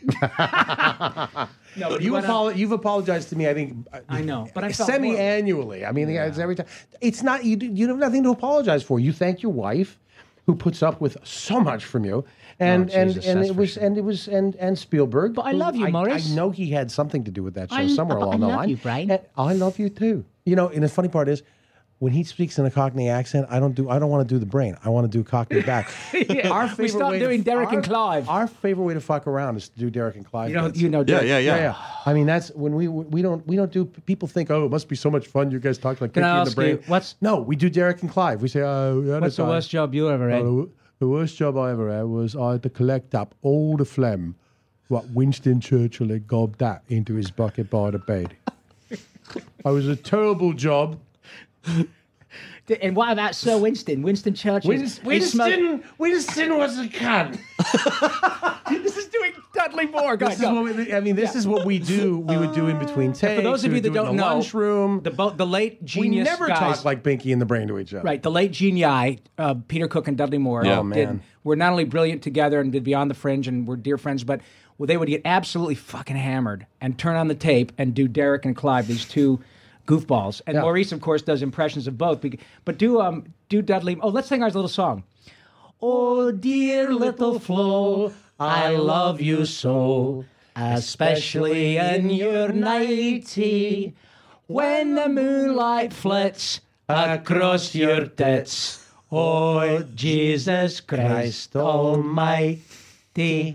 No, but you went apolo- you've apologized to me, I think. uh, I know, but I felt semi-annually. I mean, it's every time. It's not you. do- You have nothing to apologize for. You thank your wife, who puts up with so much from you, and Oh, and Jesus, and that's it for was sure. and it was and and Spielberg. But I who love you, I, Maurice. I know he had something to do with that show I- somewhere but along I the love line. you, Brian. And I love you too. You know, and the funny part is, when he speaks in a Cockney accent, I don't do. I don't want to do the brain. I want to do Cockney back. Yeah, Our we favorite stopped way doing to, Derek our, and Clive. Our favorite way to fuck around is to do Derek and Clive. You know, bits. you know, Yeah, Derek. yeah, yeah. Yeah, yeah. I mean, that's when we we don't we don't do. People think, oh, it must be so much fun. You guys talk like Can Pinky I in the ask brain. you, what's- no? We do Derek and Clive. We say, oh, yeah, What's that's the all. worst job you ever had? Oh, the, the worst job I ever had was I had to collect up all the phlegm what Winston Churchill had gobbed that into his bucket by the bed. It was a terrible job. And what about Sir Winston? Winston Churchill. Winston, He smoked- Winston, Winston was a cunt. This is doing Dudley Moore. Go, This is go. what we, I mean, this is what we do. We would do in between takes. For those of we you would that do it in don't the know, lunchroom. the bo- the late We genius never guys, talk like Pinky and the Brain to each other. right, the late genii, uh, Peter Cook and Dudley Moore. Yeah. Oh, did, man. were not only brilliant together and did Beyond the Fringe and were dear friends, but well, they would get absolutely fucking hammered and turn on the tape and do Derek and Clive, these two goofballs. And Yeah. Maurice, of course, does impressions of both. bec- But do um do Dudley. Oh, let's sing our little song. Oh, dear little Flo, I love you so, especially in your nightie, when the moonlight flits across your tits. Oh, Jesus Christ Almighty.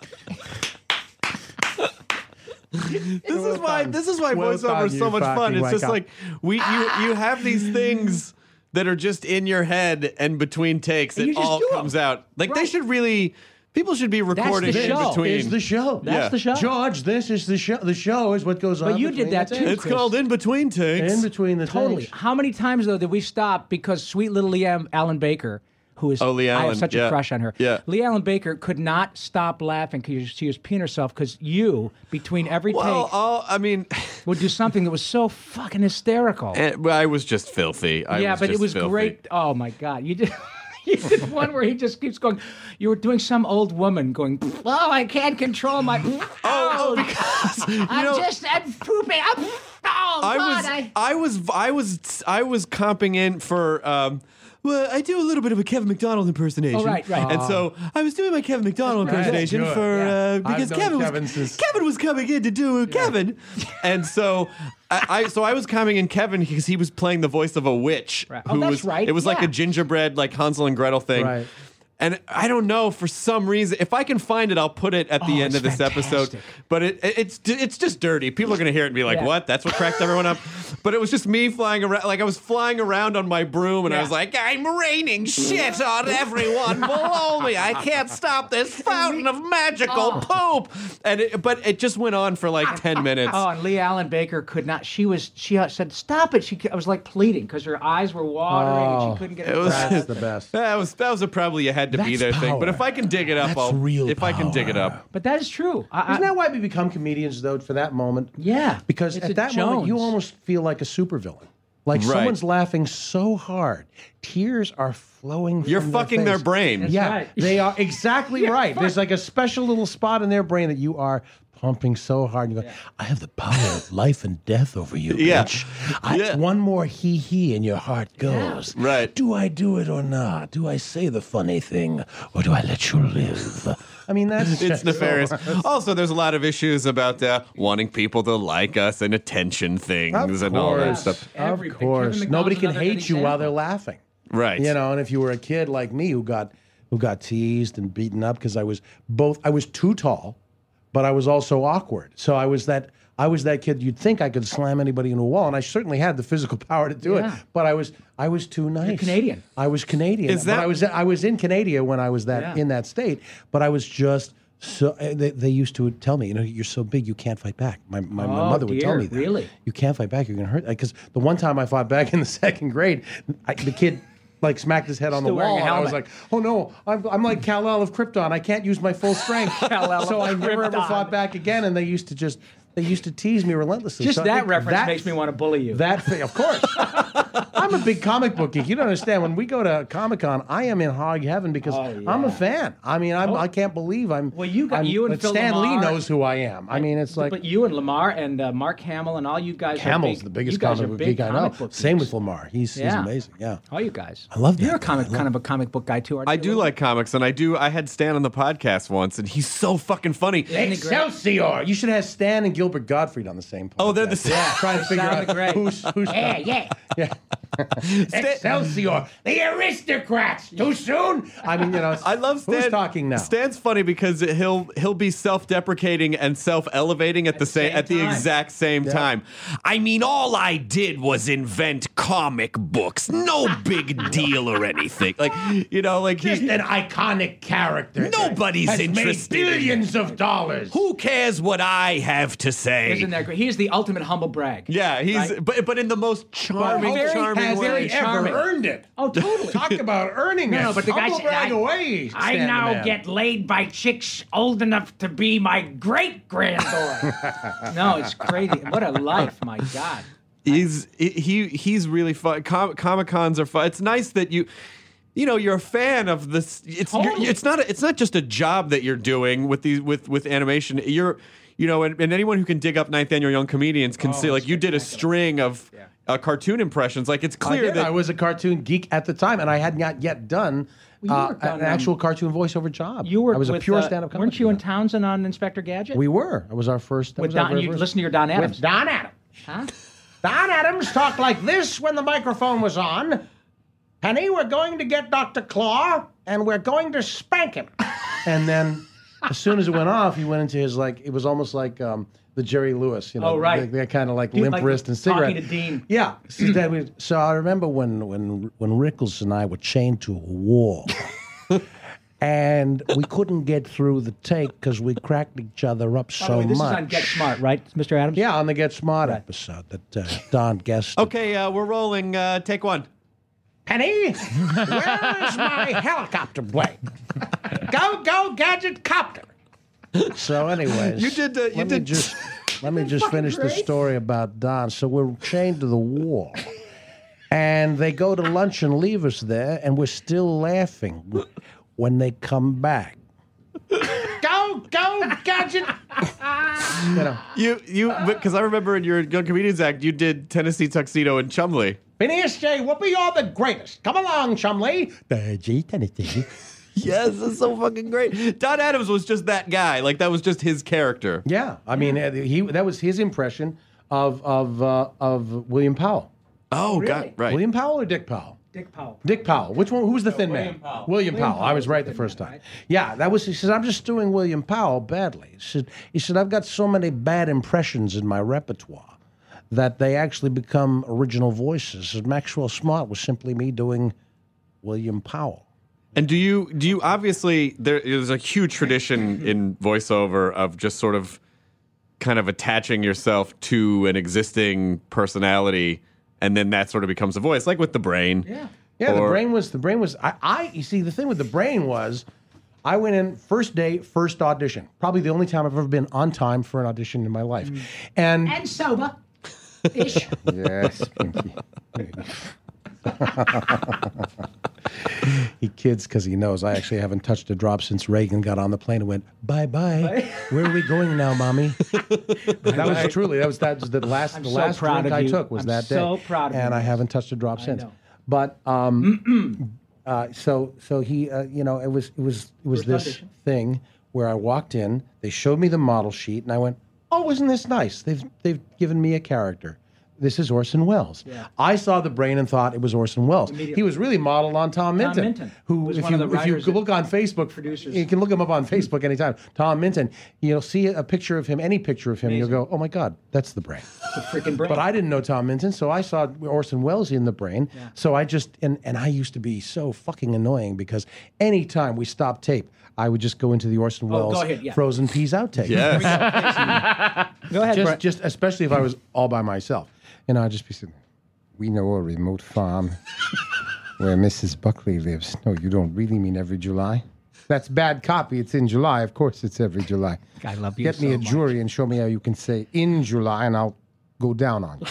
This is why this is why Well voiceover done, is so you much fun. fucking It's just wake up. like we you you have these things that are just in your head and between takes And it you just all do 'em. comes out. Like they Right. should really people should be recording the in show. between. Is the show. That's Yeah. the show. George, this is the show. The show is what goes on. But you between did that the too, takes. It's called in between takes. In between the Totally. takes. How many times though did we stop because sweet little Leanne Allen Baker, who is Oh, Lee I Allen, have such yeah. a crush on her. Yeah. Lee Allen Baker could not stop laughing because she was peeing herself because you between every Well, take all, I mean, would do something that was so fucking hysterical. eh, well, I was just filthy. I yeah, was but just it was filthy. great. Oh my god, you did. You did one where he just keeps going. You were doing some old woman going. Oh, I can't control my. Oh, oh, because you I'm know, just I'm pooping. I'm, oh, I God, was, I, I was, I was, I was comping in for. Um, well, I do a little bit of a Kevin McDonald impersonation. Oh, right, right. And so I was doing my Kevin McDonald That's right. impersonation Good. for Yeah. uh, because known Kevin was Kevin since- Kevin was coming in to do Kevin, and so I, I so I was coming in Kevin because he was playing the voice of a witch. Right. Oh, Who that's was, right, It was like yeah. a gingerbread, like Hansel and Gretel thing. Right. And I don't know, for some reason, if I can find it, I'll put it at the Oh, end it's of this episode. fantastic. But it, it it's it's just dirty. People are going to hear it and be like, Yeah. what? That's what cracked everyone up? But it was just me flying around. Like I was flying around on my broom and I Yeah. was like, I'm raining shit on everyone below me. I can't stop this fountain of magical poop. And it, But it just went on for like ten minutes. Oh, and Lee Allen Baker could not. She was. She uh, said, "Stop it." She. I was like pleading because her eyes were watering and Oh, she couldn't get it it. was- That's the best. That was that was a probably you had to be That's there thing. But power. if I can dig it up, That's I'll. real if I can dig it up. But that is true. I, I, Isn't that why we become comedians, though, for that moment? Yeah, Because it's at a that moment, you Jones. almost feel like a supervillain. Like Right. someone's laughing so hard, tears are flowing. You're from fucking their, their face. brain. That's Yeah, right. they are exactly right. There's like a special little spot in their brain that you are pumping so hard. You go, I have the power of life and death over you, Yeah. bitch. I, Yeah. One more hee hee, and your heart goes. Right. Do I do it or not? Do I say the funny thing, or do I let you live? I mean, that's It's just nefarious. so- Also, there's a lot of issues about uh, wanting people to like us and attention things Of and all that course. stuff. Every- Of course, Kevin nobody McDonald's can another hate good you while example. they're laughing. Right. You know, and if you were a kid like me who got who got teased and beaten up because I was both I was too tall, but I was also awkward. So I was that I was that kid you'd think I could slam anybody into a wall, and I certainly had the physical power to do Yeah. it. But I was I was too nice. Canadian. I was Canadian. Is but that- I was I was in Canada when I was that Yeah. in that state, but I was just So uh, they, they used to tell me, you know, you're so big you can't fight back. My my, my Oh, mother would tell dear, me that. really? You can't fight back. You're gonna hurt. Because the one time I fought back in the second grade, I, the kid like smacked his head on the Still wearing wall, a and I was helmet. like, oh no, I'm, I'm like Kal-El of Krypton. I can't use my full strength. Kal-El so of I never ever Krypton. fought back again. And they used to just they used to tease me relentlessly. Just So I that think reference that- makes me want to bully you. That thing, of course. I'm a big comic book geek. You don't understand. When we go to Comic Con, I am in hog heaven because Oh, I'm a yeah. fan. I mean, I'm, Oh. I can't believe I'm. Well, you got- I'm- you and but Phil Stan Lee Lamar- knows who I am. I mean, it's like but you and Lamar and uh, Mark Hamill and all you guys. Hamill's are big, the biggest you guys comic are book big geek I know. comic book Same geeks. with Lamar. He's, he's Yeah. amazing. Yeah. All you guys. I love that. You're a comic, I love kind of a comic book guy too, aren't you? I do like comics, and I do. I had Stan on the podcast once, and he's so fucking funny. Excelsior! You should have Stan and Gilbert Gottfried on the same podcast. Oh, they're the same. Yeah, trying to figure Sounded out great. who's who's. Yeah, yeah. Yeah. Excelsior! The aristocrats! Too soon? I mean, you know, I love Stan. Who's talking now? Stan's funny because he'll he'll be self-deprecating and self-elevating at, the same, same at the time. exact same time. I mean, all I did was invent comic books. No big deal or anything. Like you know, like Just he. an iconic character. Nobody's has interested Made in billions of dollars. Who cares what I have to say? Isn't that great? He is the ultimate humble brag. Yeah, he's Right? but but in the most charming, very- charming has way. he charming. ever earned it? Oh, totally. Talk about earning No, it. no, but the guy Humble said, brag I- away. I Stan the now man. get laid by chicks old enough to be my great granddaughter. No, it's crazy. What a life, my God. He's he he's really fun. Com- Comic Cons are fun. It's nice that you. You know, you're a fan of this. It's you're, Totally. it's not a, it's not just a job that you're doing with these with with animation. You're, you know, and, and anyone who can dig up Ninth Annual Young Comedians can Oh, see like you did a string of uh, cartoon impressions. Like it's I clear did. that I was a cartoon geek at the time, and I had not yet done Well, you uh, worked on, an um, actual cartoon voiceover job. You were I was a with, pure uh, stand-up comic. Weren't you and Townsend on Inspector Gadget? We were. It was our first. that with was our Don, very you first- listen to your Don Adams. With Don Adams. Huh? Don Adams talked like this when the microphone was on. Penny, we're going to get Doctor Claw, and we're going to spank him. And then, as soon as it went off, he went into his, like, it was almost like um, the Jerry Lewis, you know. Oh, right. That kind of like Dude, limp like wrist and talking cigarette. to Dean. Yeah. So, that was- so I remember when, when, when Rickles and I were chained to a wall. And we couldn't get through the take because we cracked each other up By so the way, this much. is on Get Smart, right, Mister Adams? Yeah, on the Get Smart episode that uh, Don guested. okay. Uh, we're rolling. Uh, take one. Penny, where is my helicopter blade? Go, go, gadget copter. So, anyways, You did, uh, you let did- Me just, let me just finish the story about Don. So we're chained to the wall, and they go to lunch and leave us there, and we're still laughing when they come back. Go, go, gadget. You know, You you because I remember in your Young Comedians Act you did Tennessee Tuxedo and Chumley. Phineas J. Whoopi, you're the greatest. Come along, Chumley. Gee, Tennessee. Yes, it's so fucking great. Don Adams was just that guy. Like that was just his character. Yeah, I mean, uh, he that was his impression of of uh, of William Powell. Oh, God, right. William Powell or Dick Powell? Dick Powell. Dick Powell. Which one? Who was the thin William man? Powell. William, William Powell. I Powell was was right the the thin first man, time. right? Yeah, that was. He said, "I'm just doing William Powell badly." He said, "He said I've got so many bad impressions in my repertoire that they actually become original voices." And Maxwell Smart was simply me doing William Powell. And do you do you obviously there is a huge tradition in voiceover of just sort of kind of attaching yourself to an existing personality, and then that sort of becomes a voice, like with the Brain. Yeah. Yeah, the Or- brain was the brain was. I, I you see the thing with the brain was, I went in first day, first audition. Probably the only time I've ever been on time for an audition in my life, and And sober. Ish. yes, Pinky. He kids because he knows I actually haven't touched a drop since Reagan got on the plane and went bye bye. Where are we going now, mommy? That was truly that was that was the last I'm the so last proud drink of I you. took was I'm that day. so proud of you, and I Max. haven't touched a drop since. know. But um, uh, so so he uh, you know it was it was it was First this audition. thing where I walked in. They showed me the model sheet, and I went, "Oh, isn't this nice? They've they've given me a character. this is Orson Welles. Yeah. I saw the brain and thought it was Orson Welles. Immediately. He was really modeled on Tom Minton, Minton, who, was if one you of the if you writers look on Facebook, producers. you can look him up on Facebook anytime. Tom Minton, you'll see a picture of him, any picture of him, and you'll go, "Oh my God, that's the brain." The freaking brain. But I didn't know Tom Minton, so I saw Orson Welles in the brain. Yeah. So I just and and I used to be so fucking annoying because anytime we stopped tape, I would just go into the Orson Oh, Welles go ahead, yeah. Frozen Peas outtake. Yes. Go ahead, just, Brett. just especially if I was all by myself, and I'd just be saying, "We know a remote farm where Missus Buckley lives." No, you don't really mean every July. That's bad copy. It's in July. Of course, it's every July. I love you Get me so a much. jury and show me how you can say in July, and I'll go down on you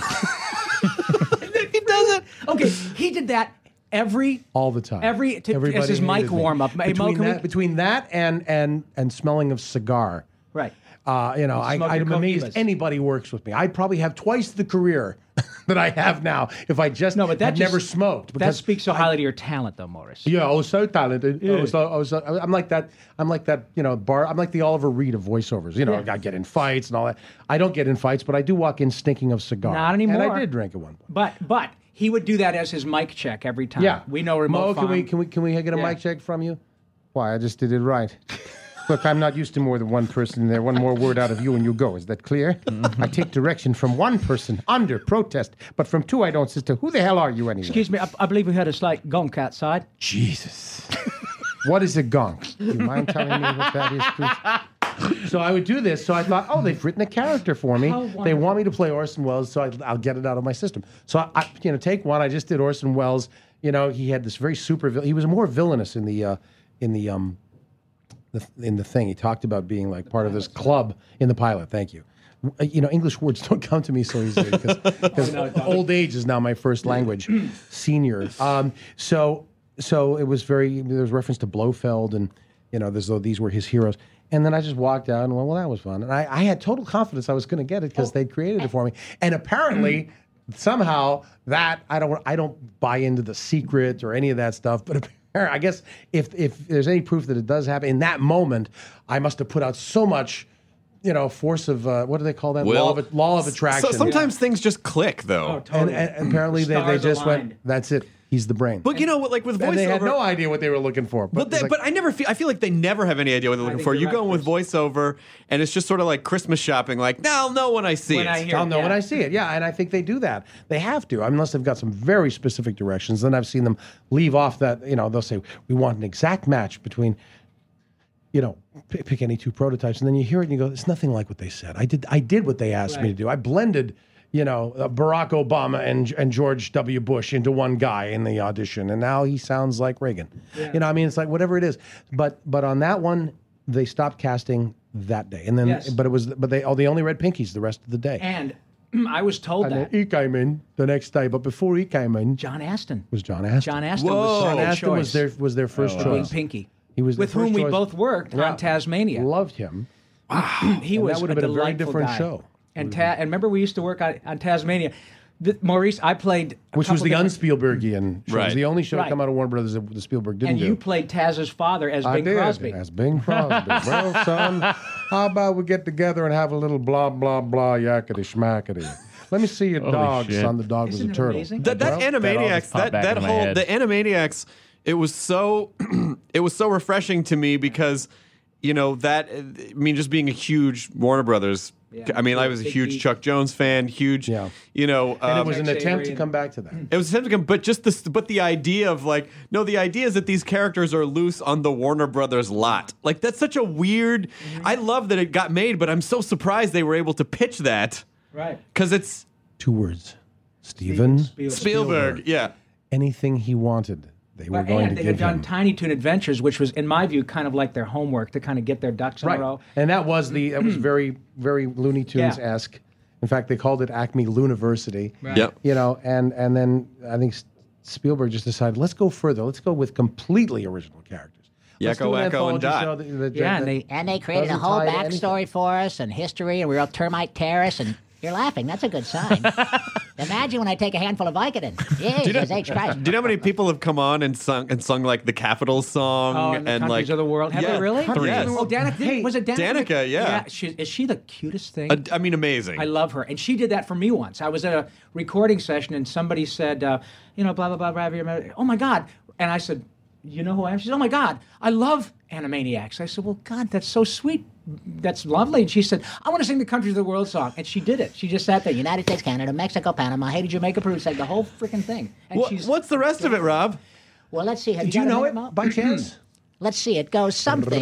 He does it. Okay, he did that every all the time. Every to, Everybody as his mic hated me. warm up. Between that, between that and and and smelling of cigar. Right. Uh, you know, I, Smoke I'm your amazed coquibas. anybody works with me. I'd probably have twice the career that I have now if I just No, but that had just- never smoked. That Because speaks so highly to your talent, though, Morris. yeah, I was so talented. I was, I was, I'm like that. I'm like that. You know, bar. I'm like the Oliver Reed of voiceovers. You know, Yeah. I get in fights and all that. I don't get in fights, but I do walk in stinking of cigar. Not anymore. And I did drink at one point. But but he would do that as his mic check every time. Yeah, we know remote Mo, can we farm. can we can we get a Yeah. mic check from you? Why? I just did it right. Look, I'm not used to more than one person there. One more word out of you and you go. Is that clear? I take direction from one person under protest, but from two I don't, sister. Who the hell are you anyway? Excuse me, I, I believe we heard a slight gonk outside. Jesus. What is a gonk? Do you mind telling me what that is, please? So I would do this. So I thought, oh, they've written a character for me. How They wonderful. want me to play Orson Welles, so I, I'll get it out of my system. So I, I, you know, take one. I just did Orson Welles. You know, he had this very super. vil- He was more villainous in the uh, in the um the, in the thing. He talked about being like part of this club in the pilot. Thank you. Uh, You know, English words don't come to me so easily because old age is now my first language. Senior. Um, so so it was very. There was reference to Blofeld, and you know, as though these were his heroes. And then I just walked out and went, well, that was fun. And I, I had total confidence I was going to get it because they'd created it for me. And apparently, somehow that I don't I don't buy into the secret or any of that stuff, but. I guess if if there's any proof that it does happen in that moment, I must have put out so much, you know, force of uh, what do they call that? Will. law of law of attraction. So sometimes things just click, though. Oh, and, totally. and, and apparently they, they Stars just aligned. went. That's it. He's the brain. But you know what? Like with and they had voiceover, no idea what they were looking for. But, But, it's they, like- but I never feel. I feel like they never have any idea what they're looking think for. you're You right, go in with voiceover, and it's just sort of like Christmas shopping. Like, now I'll know when I see When it. I hear I'll know yeah. when I see it. Yeah, and I think they do that. They have to, unless they've got some very specific directions. Then I've seen them leave off that. You know, they'll say we want an exact match between. You know, pick, pick any two prototypes, and then you hear it and you go, "It's nothing like what they said." I did. I did what they asked me to Right. do. I blended. You know, uh, Barack Obama and and George W. Bush into one guy in the audition, and now he sounds like Reagan. You know, I mean, it's like whatever it is. But but on that one, they stopped casting that day, and then Yes. but it was but they oh they only read pinkies the rest of the day. And I was told And then that he came in the next day, but before he came in, John Aston. was John Aston. John Aston Whoa. was John their Aston choice was their was their first to wing choice. Pinky. He was their with whom first we choice. both worked Yeah. on Tasmania. Loved him. He And was that would have a been a very delightful different guy. show. And Ta- and remember we used to work on, on Tasmania. The, Maurice, I played a Which was couple the different- un-Spielbergian show. It Right. was the only show to Right. come out of Warner Brothers that the Spielberg didn't and do. you played Taz's father as I Bing did, Crosby. as Bing Crosby. Well, son, how about we get together and have a little blah, blah, blah, yakety schmackety. Let me see your Holy dog, shit. son. The dog Isn't was a it turtle. amazing? That, that Well, that all Animaniacs, just popped that back that into my whole head. the Animaniacs, it was so it was so refreshing to me because you know that I mean just being a huge Warner Brothers. Yeah. I mean, I was a Big huge geek. Chuck Jones fan, huge, Yeah. you know, And it um, was an Tex attempt to Avery come back to that. it was significant, but just this, but the idea of like, no, the idea is that these characters are loose on the Warner Brothers lot. Like that's such a weird. I love that it got made, but I'm so surprised they were able to pitch that Right. because it's Two words. Steven Spielberg. Spielberg. Yeah. anything he wanted, they were Well, going and to they had give done him. Tiny Toon Adventures, which was, in my view, kind of like their homework to kind of get their ducks in Right. a row. And that was the that was very, very Looney Tunes esque. In fact, they called it Acme Looniversity. Right. Yep. You know, and and then I think S- Spielberg just decided, let's go further. Let's go with completely original characters. Let's Yakko, do an Wacko, and anthology Dot. show that- that- Yeah, that- and they And they created a Doesn't whole tie to anything. backstory for us and history, and we were up Termite Terrace, and you're laughing. That's a good sign. Imagine when I take a handful of Vicodin. Jesus H. Christ. Do you know how many people have come on and sung and sung like the Capitol song Oh, and the countries like of the world. Have yeah, they really? Yes. Oh, Danica, Hey, was it Danica? Danica, yeah. She, is she the cutest thing? Uh, I mean, amazing. I love her. And she did that for me once. I was at a recording session and somebody said, uh, you know, blah, blah, blah, blah, blah, blah. Oh, my God. And I said, you know who I am? She said, oh, my God, I love Animaniacs. I said, well, God, that's so sweet. That's lovely. And she said, I want to sing the Countries of the World song. And she did it. She just sat there, United States, Canada, Mexico, Panama, Haiti, Jamaica, Peru, sang the whole freaking thing. And What- she's, what's the rest of it, Rob? Well, let's see. Have Did you, you got a know minute, it Mo? by chance? Let's see. It goes something.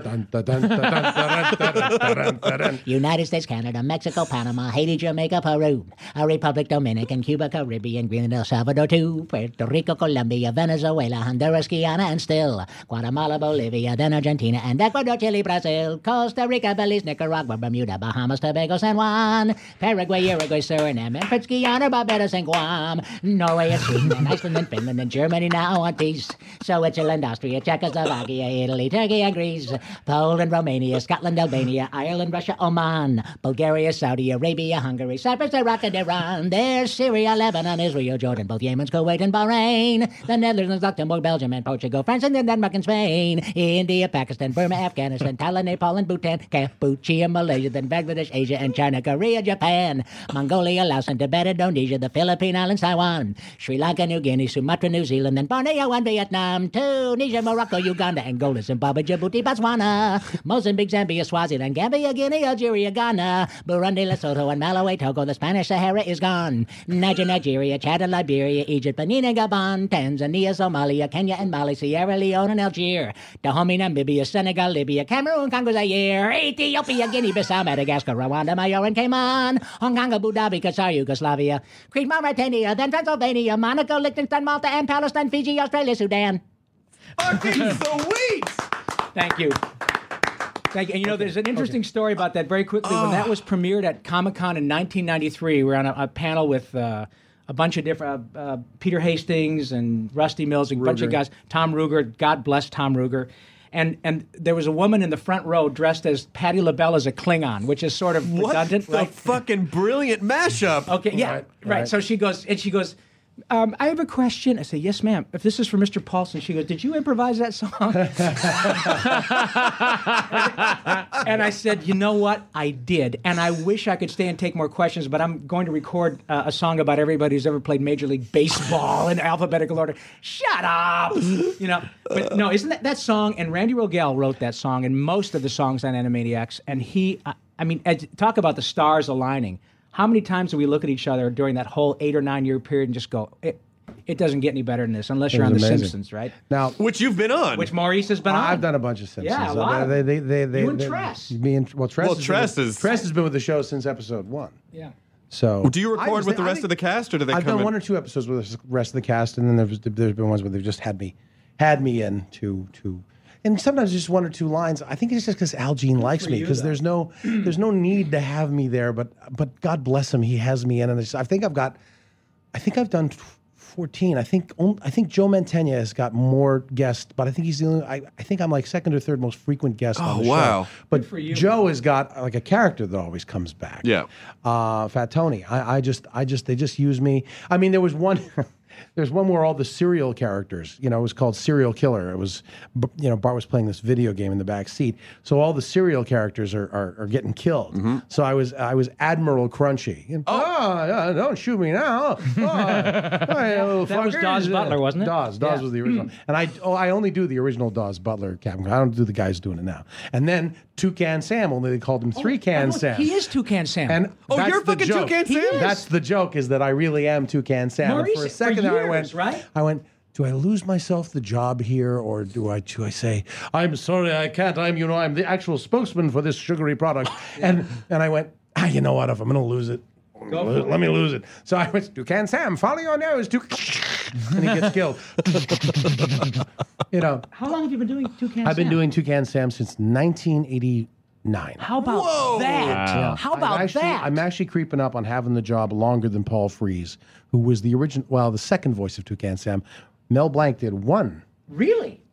United States, Canada, Mexico, Panama, Haiti, Jamaica, Peru, a Republic Dominican, Cuba, Caribbean, Grenada, El Salvador, too, Puerto Rico, Colombia, Venezuela, Honduras, Guyana, and still Guatemala, Bolivia, then Argentina, and Ecuador, Chile, Brazil, Costa Rica, Belize, Nicaragua, Bermuda, Bahamas, Tobago, San Juan, Paraguay, Uruguay, Suriname, and French Guiana, Barbados, and Guam, Norway, and Sweden, and Iceland, and Finland, and Germany now want peace. Switzerland, Austria, Czechoslovakia, Italy, Turkey, and Greece, Poland, Romania, Scotland, Albania, Ireland, Russia, Oman, Bulgaria, Saudi Arabia, Hungary, Cyprus, Iraq, and Iran. There's Syria, Lebanon, Israel, Jordan, both Yemen, Kuwait, and Bahrain. The Netherlands, Luxembourg, Belgium, and Portugal, France, and then Denmark and Spain. India, Pakistan, Burma, Afghanistan, Thailand, Nepal, and Bhutan, Cambodia, Malaysia, then Bangladesh, Asia, and China, Korea, Japan, Mongolia, Laos, and Tibet, Indonesia, the Philippine Islands, Taiwan, Sri Lanka, New Guinea, Sumatra, New Zealand, and Borneo, and Vietnam, Tunisia, Morocco, Uganda, Angola, Zimbabwe, Djibouti, Botswana, Mozambique, Zambia, Swaziland, Gambia, Guinea, Algeria, Ghana, Burundi, Lesotho, and Malawi, Togo. The Spanish Sahara is gone. Niger, Nigeria, Chad, and Liberia, Egypt, Benin, and Gabon, Tanzania, Somalia, Kenya, and Mali, Sierra Leone, and Algier, Dahomey, Namibia, Senegal, Libya, Cameroon, Congo, Zaire, Ethiopia, Guinea-Bissau, Madagascar, Rwanda, Major, and Cayman, Hong Kong, Abu Dhabi, Qatar, Yugoslavia, Crete, Mauritania, then Transylvania, Monaco, Liechtenstein, Malta, and Palestine, Fiji, Australia, Sudan. Fucking sweet! Thank you. Thank you. And you know, there's an interesting story about that very quickly. When that was premiered at Comic-Con in nineteen ninety-three, we were on a, a panel with uh, a bunch of different, uh, uh, Peter Hastings and Rusty Mills, and a bunch of guys, Tom Ruger, God bless Tom Ruger. And and there was a woman in the front row dressed as Patti LaBelle as a Klingon, which is sort of What redundant, the right? fucking brilliant mashup. Okay, yeah, Right, right. right. So she goes, and she goes, um, I have a question. I say, yes, ma'am. If this is for Mister Paulson, she goes, did you improvise that song? And I said, you know what? I did. And I wish I could stay and take more questions, but I'm going to record uh, a song about everybody who's ever played Major League Baseball in alphabetical order. Shut up! You know, but no, isn't that that song? And Randy Rogel wrote that song and most of the songs on Animaniacs. And he, I, I mean, Ed, talk about the stars aligning. How many times do we look at each other during that whole eight or nine year period and just go, it, it doesn't get any better than this, unless It you're on was The amazing. Simpsons, right? Now, Which you've been on. Which Maurice has been on. I've done a bunch of Simpsons. Yeah, a So lot of they, they, they, they, You and they- Tress. Me and well, Tress. Well, has Tress been with, is- Tress has been with the show since episode one. Yeah. So Do you I record just with the think- I rest think- of the cast, or do they I've come done in? one or two episodes with the rest of the cast, and then there's there's been ones where they've just had me had me in to to. And sometimes just one or two lines. I think it's just because Al Jean likes for me, you, because though. there's no there's no need to have me there. But but God bless him, he has me in, and it's, I think I've got, I think I've done fourteen. I think on- I think Joe Mantegna has got more guests, but I think he's the only. I, I think I'm like second or third most frequent guest on Oh, the wow. show. But for you. Joe has got like a character that always comes back. Yeah. Uh, Fat Tony. I, I just I just they just use me. I mean, there was one. There's one where all the serial characters, you know, it was called Serial Killer. It was, b- you know, Bart was playing this video game in the back seat, so all the serial characters are are, are getting killed. Mm-hmm. So I was I was Admiral Crunchy. And, oh, yeah, don't shoot me now! Oh, hey, little That was fuckers. Dawes Butler, wasn't it? Dawes, Dawes Yeah. was the original, and I oh I only do the original Dawes Butler Captain. I don't do the guys doing it now. And then Toucan Sam, only they called him Three Can Oh, Sam. He is Toucan Sam. And Oh, that's you're the fucking joke. Toucan Sam? He is. That's the joke, is that I really am Toucan Sam. And Maurice, for a for second there, I years, went, right? I went, do I lose myself the job here, or do I do I say, I'm sorry, I can't. I'm you know I'm the actual spokesman for this sugary product, and and I went, ah, you know what? If I'm going to lose it. Go for Let me lose it. So I went, Toucan Sam, follow your nose, Toucan, and he gets killed. You know, How long have you been doing Toucan I've been Sam? doing Toucan Sam since nineteen eighty-nine. How about Whoa. that? Yeah. How about I'm actually, that? I'm actually creeping up on having the job longer than Paul Frees, who was the original, well, the second voice of Toucan Sam. Mel Blanc did one Really?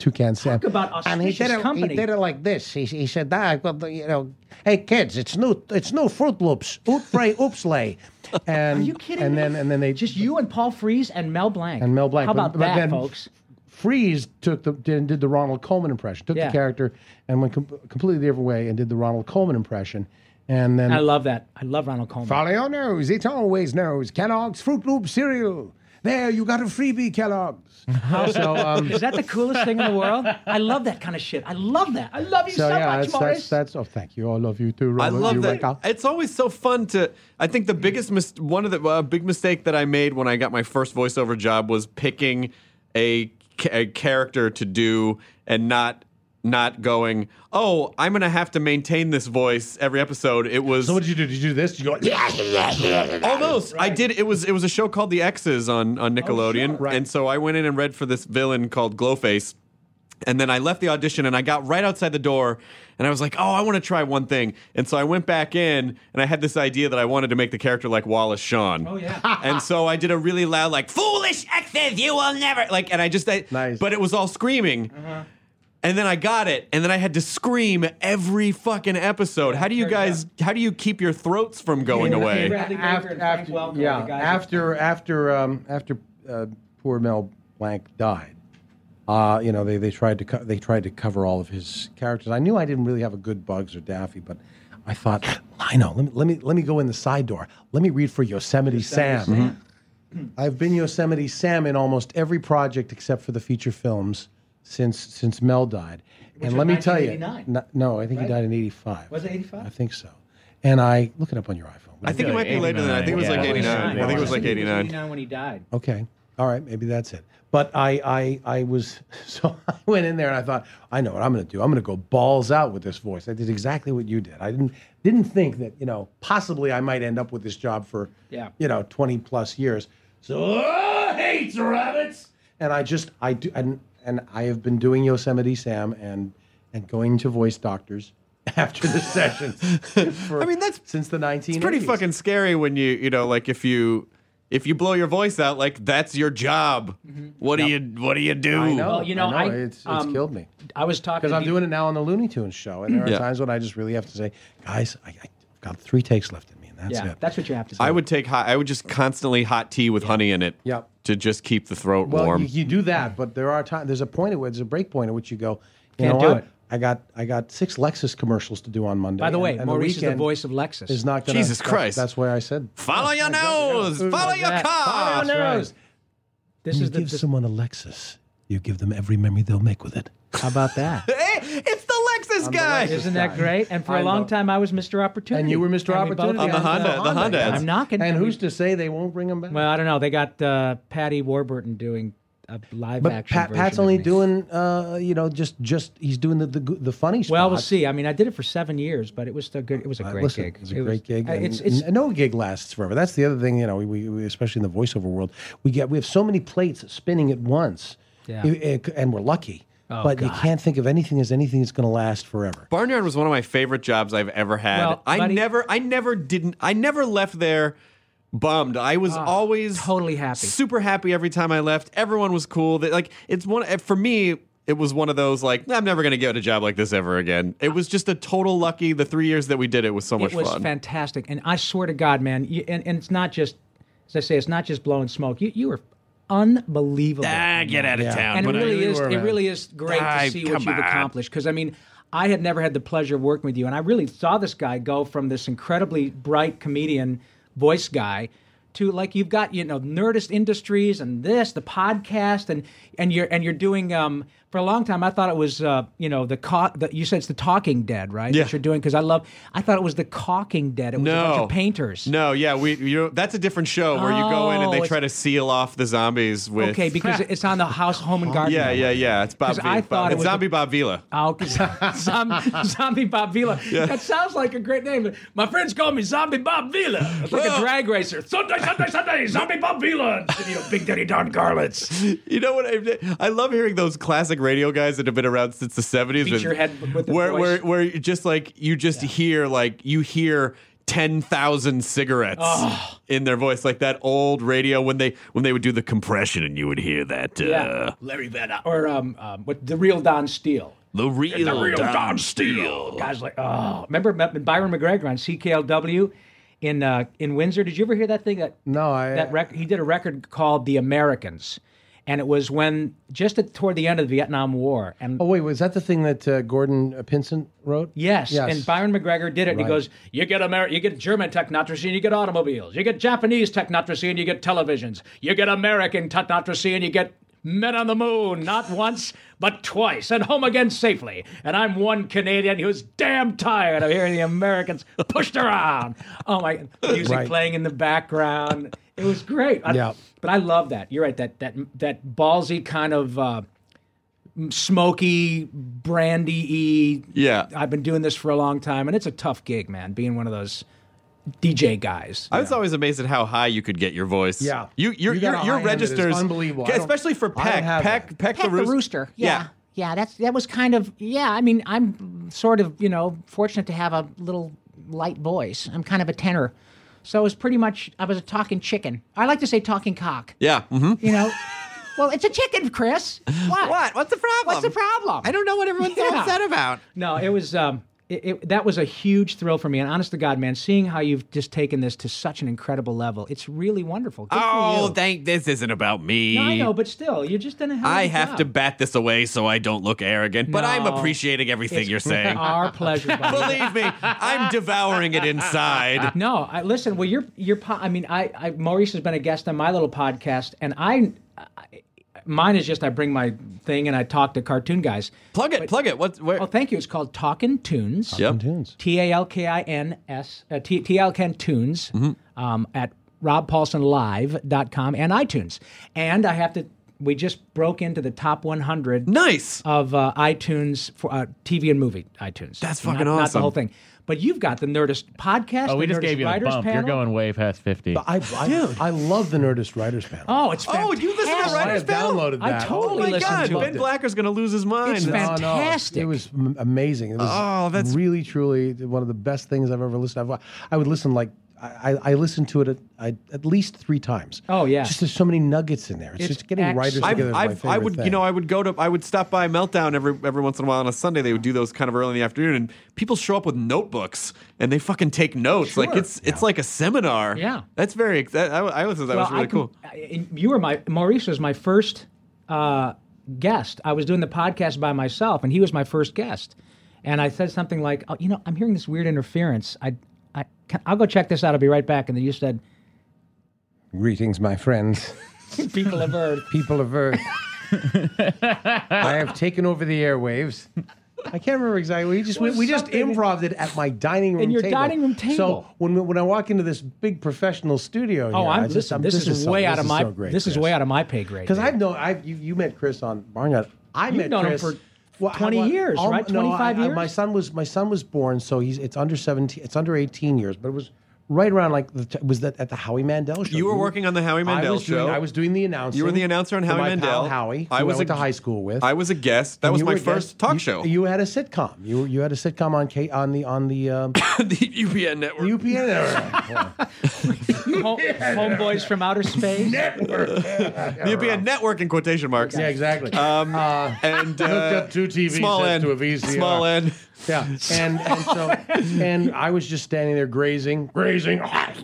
Toucan Sam. Talk about and he did auspicious it. company. He did it like this. He, he said, ah, well, you know, hey kids, it's new. It's new Fruit Loops. Oot Frey Oops Lay. And Are you kidding and me? then and then they Just you and Paul Frees and Mel Blanc. and Mel Blanc. How But- about but that, then folks? Freeze took the did, did the Ronald Coleman impression. Took Yeah. the character and went com- completely different way and did the Ronald Coleman impression. And then I love that. I love Ronald Coleman. follow your nose. It always knows. Kellogg's Fruit Loop cereal. There, you got a freebie, Kellogg's. so, um, Is that the coolest thing in the world? I love that kind of shit. I love that. I love you so, so yeah, much, that's, Morris. that's that's. Oh, thank you. I love you too. I Robert. love You that. wake up. It's always so fun to. I think the biggest mis- one of the uh, big mistake that I made when I got my first voiceover job was picking a, ca- a character to do and not not going. Oh, I'm gonna have to maintain this voice every episode. It was. So what did you do? Did you do this? Did you go? Yeah. Almost. I did. It was. It was a show called The X's on on Nickelodeon, sure. Right. and so I went in and read for this villain called Glowface, and then I left the audition and I got right outside the door, and I was like, oh, I want to try one thing, and so I went back in and I had this idea that I wanted to make the character like Wallace Shawn. Oh, yeah. And so I did a really loud like foolish X's, you will never like, and I just I, Nice. but it was all screaming. Uh-huh. And then I got it, and then I had to scream every fucking episode. How do you guys? How do you keep your throats from going Yeah, away? Bradley Baker After, and Frank after, Welker, yeah, the guys after after um, after uh, poor Mel Blanc died, uh, you know they, they tried to co- they tried to cover all of his characters. I knew I didn't really have a good Bugs or Daffy, but I thought I know. Let me let me let me go in the side door. Let me read for Yosemite, Sam. I've been Yosemite Sam in almost every project except for the feature films since since Mel died. Which and was let me tell you, nineteen eighty-nine. no, no, I think Right? he died in eighty-five. Was it eighty-five? I think so. And I look it up on your iPhone. I think it might be later than that. I think it was like eighty-nine. I think it was like eighty-nine. eighty-nine when he died. Okay. All right. Maybe that's it. But I, I, I was, so I went in there and I thought, I know what I'm going to do. I'm going to go balls out with this voice. I did exactly what you did. I didn't, didn't think that, you know, possibly I might end up with this job for, Yeah. you know, twenty plus years. So, oh, hates rabbits. And I just, I do, and, and I have been doing Yosemite Sam and, and going to voice doctors after the sessions. for- I mean, that's since the nineteen eighties. It's pretty fucking scary when you, you know, like if you if you blow your voice out, like that's your job. What do you what do you do? I know. Well, you know, I I- it's, it's um, killed me. I was talking Because to I'm people- doing it now on the Looney Tunes show, and there are Yeah. times when I just really have to say, guys, I, I've got three takes left in me, and that's Yeah, it. that's what you have to do. I would take hot. I would just constantly hot tea with honey in it. Yep. To just keep the throat Well, warm. you, you do that, but there are times. There's a point at which there's a break point at which you go, you Can't know do what? it. I got I got six Lexus commercials to do on Monday. By the way, and, and Maurice is the weekend voice of Lexus. Is not gonna, Jesus that- Christ. That's why I said Follow your nose. Follow your that. car. Follow your right. nose. This When is you the. give this- someone a Lexus, you give them every memory they'll make with it. how about that? Hey, it's the Lexus I'm the guy. Lexus Isn't that guy. great? And for I a long know. time, I was Mister Opportunity. And you were Mister And we both- Opportunity On the Honda- the Honda yeah. ads. I'm knocking. And we- who's to say they won't bring him back? Well, I don't know. They got uh, Patty Warburton doing a live But action. Pat, version Pat's of only me. doing, uh, you know, just just he's doing the the, g- the funny spots. Well, we'll see. I mean, I did it for seven years, but it was still good. It was a Uh, great listen, gig. It's a It great was- gig. uh, And, It's, it's, and no gig lasts forever. That's the other thing, you know. We, we especially in the voiceover world, we get we have so many plates spinning at once, Yeah. It- it- and we're lucky. Oh, but you God. can't think of anything as anything that's going to last forever. Barnyard was one of my favorite jobs I've ever had. Well, I buddy- never, I never didn't, I never left there bummed. I was always totally happy. super happy every time I left. Everyone was cool. That like it's one for me. It was one of those like I'm never going to get a job like this ever again. It was just a total lucky. The three years that we did it was so much it was fun. fantastic, and I swear to God, man, you, and, and it's not just, as I say, it's not just blowing smoke. You you were unbelievable. Ah, get out of Yeah. town. and it But I- really you is. were, It man. really is great Ah, to see what come you've on. accomplished. Because I mean, I had never had the pleasure of working with you, and I really saw this guy go from this incredibly bright comedian voice guy to like you've got you know Nerdist Industries and this the podcast and and you're and you're doing um for a long time I thought it was uh you know the, co- the you said it's the Talking Dead right Yeah. that you're doing because I love I thought it was the Caulking Dead it was a bunch No. of painters. No, yeah, we you know, that's a different show where you go in and Oh, they it's- try to seal off the zombies with Okay, because it's on the House Home and Garden. yeah, yeah, Network. yeah. It's Bob. 'Cause Vila. I thought it it's was Zombie the- Bob Vila. Oh, 'cause zombie, zombie Bob Vila. That sounds like a great name. My friends call me Zombie Bob Vila. It's like Well- a drag racer. Sunday, Sunday, Sunday, Zombie Bob Vila. And, you know, Big Daddy Don Garlits. You know what? I, I love hearing those classic radio guys that have been around since the seventies. Beat your head with the where, voice. where, where you just like you just hear like you hear ten thousand cigarettes Oh. in their voice, like that old radio when they when they would do the compression and you would hear that. Uh, Yeah. Larry Vanna. Or um, um, what the real Don Steele. The real, The real Don, Don Steele. Steele. Guys like, oh, remember Byron McGregor on C K L W in uh, in Windsor? Did you ever hear that thing? That No, I. that rec- he did a record called The Americans, and it was when just at, toward the end of the Vietnam War. And oh wait, was that the thing that uh, Gordon Pinson wrote? yes, Yes. and Byron McGregor did it. And he Right. goes, "You get Amer- you get German technocracy, and you get automobiles. You get Japanese technocracy, and you get televisions. You get American technocracy, and you get." Men on the moon, not once, but twice, and home again safely. And I'm one Canadian who's damn tired of hearing the Americans pushed around. Oh my, music Right. playing in the background. It was great. I, Yeah. But I love that. You're right. That that that ballsy kind of uh, smoky, brandy-y. Yeah. I've been doing this for a long time, and it's a tough gig, man. Being one of those D J guys. I was always amazed at how high you could get your voice. Yeah. you your You got your, a your high end that is registers unbelievable. I don't- especially for I don't Peck. have Peck, that. Peck, Peck the, the Roos- rooster. Yeah. Yeah. Yeah, that's that was kind of yeah. I mean, I'm sort of you know fortunate to have a little light voice. I'm kind of a tenor, so it was pretty much I was a talking chicken. I like to say talking cock. Yeah. Mm-hmm. You know, well, it's a chicken, Chris. What? What? What's the problem? What's the problem? I don't know what everyone's so Yeah. upset about. No, it was um, it, it, that was a huge thrill for me. And honest to God, man, seeing how you've just taken this to such an incredible level, it's really wonderful. Good for Oh, you. thank. This isn't about me. No, I know, but still, you're just in a hell of I a have job. to bat this away so I don't look arrogant, but I'm No. appreciating everything It's you're saying. Our pleasure, buddy. Believe me, I'm devouring it inside. No, I, listen. Well, you're you're. po- I mean, I, I Maurice has been a guest on my little podcast, and I, I mine is just I bring my thing and I talk to cartoon guys. Plug it, plug it. What's where? Oh, thank you. It's called Talkin' Tunes. Yep. Tunes. T A L K I N S uh, T T L K I N Tunes um, at rob paulson live dot com and iTunes. And I have to. We just broke into the top one hundred. Nice. Of uh, iTunes for uh, T V and movie iTunes. That's Not- fucking Not the awesome. whole thing. But you've got the Nerdist podcast. Oh, we the just Nerdist gave you a Writers bump. Panel. You're going way past fifty. But I, I, I love the Nerdist Writers Panel. Oh, it's fantastic. Oh, you listen to I Writers have Panel? downloaded I that. totally Oh my listen God, to Ben it. Blacker's gonna lose his mind. It's No, no, fantastic. it was m- amazing. It was Oh, that's- really, truly one of the best things I've ever listened to. I would listen like I, I listened to it at, I, at least three times. Oh, yeah. Just there's so many nuggets in there. It's, It's just getting writers excellent. together. I've, is my I've, I favorite would, thing. you know, I would go to, I would stop by Meltdown every every once in a while on a Sunday. They would do those kind of early in the afternoon, and people show up with notebooks and they fucking take notes. Like Sure. it's it's like a seminar. Yeah. that's very. That, I, I listen to that. Well, was really I can- cool. I- you were my Maurice was my first uh, guest. I was doing the podcast by myself, and he was my first guest. And I said something like, "Oh, you know, I'm hearing this weird interference. I, I, can, I'll go check this out. I'll be right back." And then you said, Greetings, my friends, "People of Earth." people of Earth. I have taken over the airwaves. I can't remember exactly. We just we, was we just something- improv'd it at my dining room In your table. dining room table. So when when I walk into this big professional studio, Oh, here, I'm I just, listen. I'm, This, is, so- way this out of is my. so great, this is Chris. way out of my pay grade. Because dude. I've known I you, you met Chris on Barnyard. I You've met known him Chris for well, twenty I- years, al- right? no, twenty-five I- I- years? My son was my son was born, so he's it's under seventeen. It's under eighteen years, but it was right around like the t- was that at the Howie Mandel show. You were working on the Howie I Mandel was doing, show. I was doing the announcing. You were the announcer on for Howie my Mandel. pal Howie. I who was I went a- to high school with. I was a guest. That And was you my were a first guest. talk You- show. You had a sitcom. You were- you had a sitcom on K on the on the um, the U P N network. U P N network. Home, homeboys from outer space. The U P N network in quotation marks. Yeah, exactly. Um, Uh, and uh, hooked up two T V small sets end to a V C R. Small end. Yeah, and and so and I was just standing there grazing, grazing, And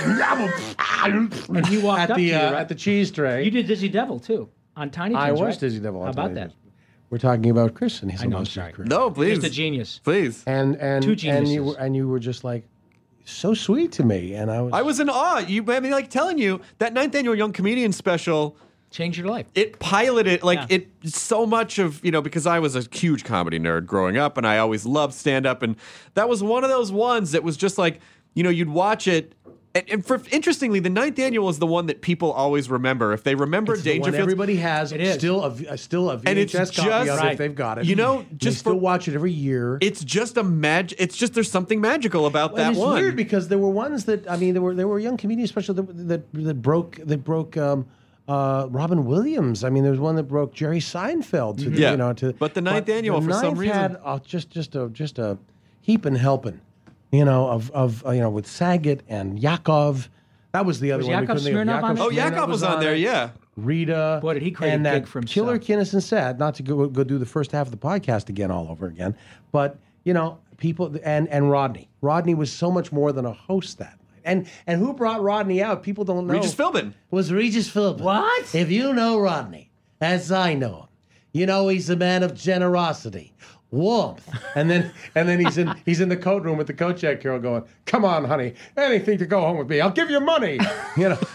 you walked at up the to you, uh, right? at the cheese tray. You did Dizzy Devil too on Tiny Toons. I was right? Dizzy Devil. on How about Tiny that? Toons. We're talking about Chris and his I know, illustrious sorry. career. No, please. Just a genius. Please. And and Two and you geniuses. were and you were just like so sweet to me, and I was I was in awe. You, I mean, like telling you that ninth annual Young Comedian Special. Change your life. It piloted like Yeah. it so much of you know because I was a huge comedy nerd growing up and I always loved stand up and that was one of those ones that was just like you know you'd watch it and, and for interestingly the ninth annual is the one that people always remember if they remember It's the one Dangerfield. everybody has It is. still a, a still a V H S And it's copy just- of it Right. if they've got it. You know, And just they still for- watch it every year. It's just a mag. It's just there's something magical about And that it's one. weird because there were ones that I mean there were there were young comedian specials that that, that broke that broke um, uh, Robin Williams. I mean there was one that broke Jerry Seinfeld to the, Yeah. you know to But the ninth but annual, the for some ninth reason- had uh, just just a just a heap and helping you know, of of uh, you know with Saget and Yakov. That was the other Was one. we Yakov couldn't think of. Smirnoff on Oh, it? Yakov was on there, it. yeah. Rita. Boy, did he create and a that gig for himself. Killer Kinnison said, not to go, go do the first half of the podcast again all over again, but, you know, people, and, and Rodney. Rodney was so much more than a host that night. And and who brought Rodney out? People don't know. Regis Philbin. It was Regis Philbin. What? If you know Rodney, as I know him, you know he's a man of generosity, warmth, and then and then he's in he's in the coat room with the coat check girl going, "Come on, honey, anything to go home with me. I'll give you money." You know.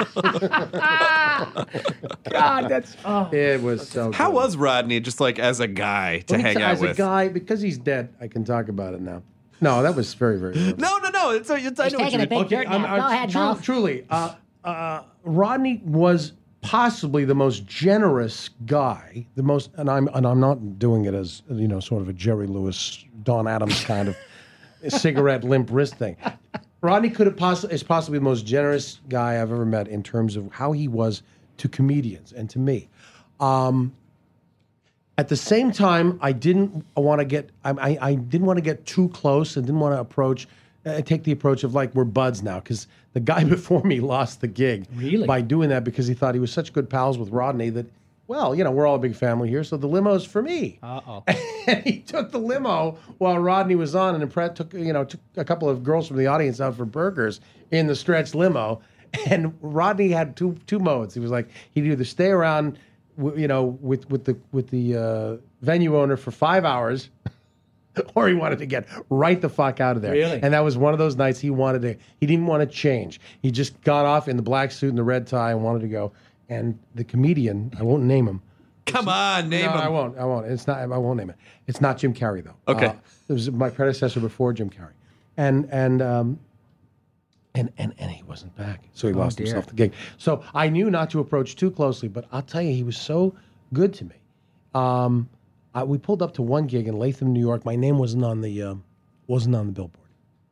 God, that's oh. It was so. How good. was Rodney just like as a guy to Let me hang tell- out as with? a guy, because he's dead, I can talk about it now. No, that was very, very good. No, no, no. It's, it's, I He's know what taking you a mean. big dirt I'm- now. I'm- Go ahead, tru- Mouth. Truly, uh, uh, Rodney was possibly the most generous guy, the most, and I'm and I'm not doing it as you know, sort of a Jerry Lewis, Don Adams kind of cigarette limp wrist thing. Rodney could have possibly is possibly the most generous guy I've ever met in terms of how he was to comedians and to me. Um, At the same time, I didn't want to get I, I, I didn't want to get too close and didn't want to approach uh, take the approach of like we're buds now because the guy before me lost the gig Really? by doing that because he thought he was such good pals with Rodney that well you know we're all a big family here so the limo's for me. Uh oh. And he took the limo while Rodney was on and Brett took you know took a couple of girls from the audience out for burgers in the stretch limo and Rodney had two two modes. He was like he'd either stay around. You know, with with the with the uh, venue owner for five hours, or he wanted to get right the fuck out of there. Really? And that was one of those nights he wanted to. He didn't want to change. He just got off in the black suit and the red tie and wanted to go. And the comedian, I won't name him. Come on, name no, him. I won't. I won't. It's not. I won't name it. It's not Jim Carrey though. Okay. Uh, it was my predecessor before Jim Carrey, and and um, and and and he wasn't back, so he Oh, lost dear. himself the gig. So I knew not to approach too closely, but I'll tell you, he was so good to me. Um, I, we pulled up to one gig in Latham, New York. My name wasn't on the um, wasn't on the billboard.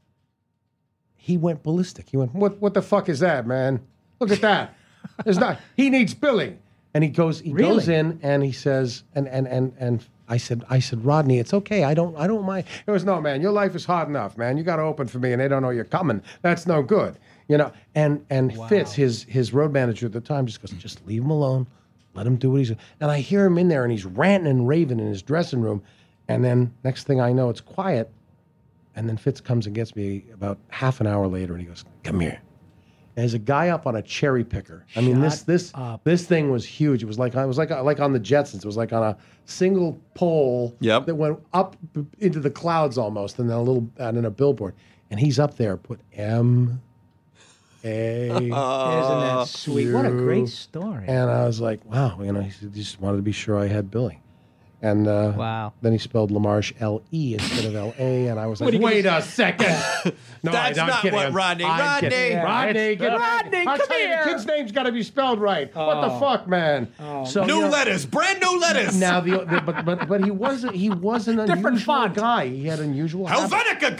He went ballistic. He went, "What what the fuck is that, man? Look at that. There's not. He needs billing." And he goes, he Really? goes in and he says, and and and and I said, I said, Rodney, it's okay. I don't, I don't mind. He goes, no, man, your life is hard enough, man. You got to open for me, and they don't know you're coming. That's no good, you know. And and Fitz, his his road manager at the time, just goes, just leave him alone, let him do what he's. And I hear him in there, and he's ranting and raving in his dressing room, and then next thing I know, it's quiet, and then Fitz comes and gets me about half an hour later, and he goes, come here. There's a guy up on a cherry picker. I mean, this this this thing was huge. It was like it was like like on the Jetsons. It was like on a single pole Yep. that went up b- into the clouds almost, and then a little and then a billboard. And he's up there, put M A. Isn't that sweet? What a great story. And I was like, wow, you know, he said, he just wanted to be sure I had billing. And uh, Wow. then he spelled LaMarche L E instead of L A, and I was What like, are you wait gonna a second. No, That's I, I'm not kidding. what I'm- Rodney- I'm Rodney! kidding. Yeah, Rodney, it's- get Rodney, I'll come tell you, here. the kid's name's got to be spelled right. What the Oh. fuck, man? So, New you know, letters, brand new letters. Now, the, the but, but but he wasn't he was an Different unusual font. guy. He had unusual habits. Helvetica,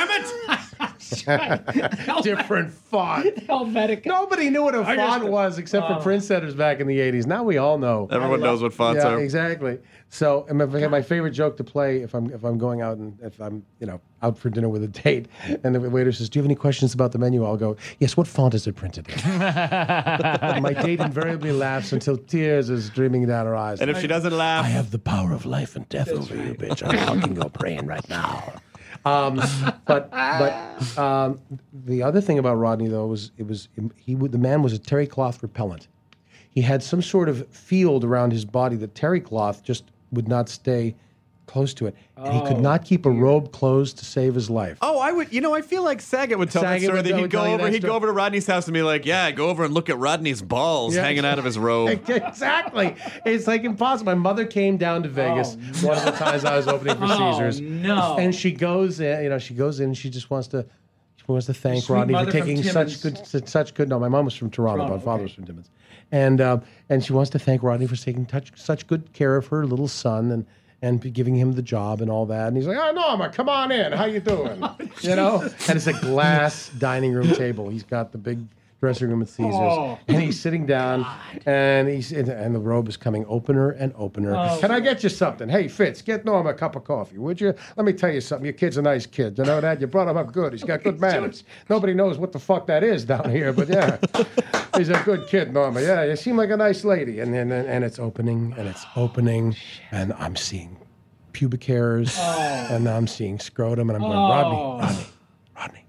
goddammit! Different font. Helvetica. Nobody knew what a I font just- was except Oh. for Prince setters back in the eighties. Now we all know. Everyone knows what fonts yeah, are. exactly. So, and my, my favorite joke to play if I'm if I'm going out and if I'm you know out for dinner with a date, and the waiter says, "Do you have any questions about the menu?" I'll go, "Yes. What font is it printed in?" And my date invariably laughs until tears is streaming down her eyes. And if she doesn't laugh, I have the power of life and death over you, bitch. I'm fucking your brain right now. Um, but but um, the other thing about Rodney though was it was he would the man was a terry cloth repellent. He had some sort of field around his body that terry cloth just would not stay close to it, and he could Oh, not keep a robe closed to save his life. oh, I would. You know, I feel like Saget would tell Saget that story would- that he'd would go tell you over. that He'd story. go over to Rodney's house and be like, "Yeah, go over and look at Rodney's balls Yeah. hanging out of his robe." Exactly. It's like impossible. My mother came down to Vegas Oh, one of the times I was opening for Oh, Caesars. no. And she goes in, you know, she goes in and she just wants to she wants to thank Sweet Rodney for mother from taking such good Timmins. such good no, my mom was from Toronto, Toronto, my father okay. was from Timmins. And um, and she wants to thank Rodney for taking touch, such good care of her little son and and giving him the job and all that. And he's like, "Oh, Norma, come on in. How you doing?" You know? And it's a glass dining room table. He's got the big dressing room at Caesars, Oh, and he's sitting down, and he's and, and the robe is coming opener and opener. Oh. Can I get you something? Hey, Fitz, get Norm a cup of coffee, would you? Let me tell you something. Your kid's a nice kid. You know that? You brought him up good. He's got good manners. Nobody knows what the fuck that is down here, but yeah, he's a good kid, Norma. Yeah, you seem like a nice lady. And then and, and it's opening, and it's opening, and I'm seeing pubic hairs, and I'm seeing scrotum, and I'm going, Oh. Rodney, Rodney, Rodney.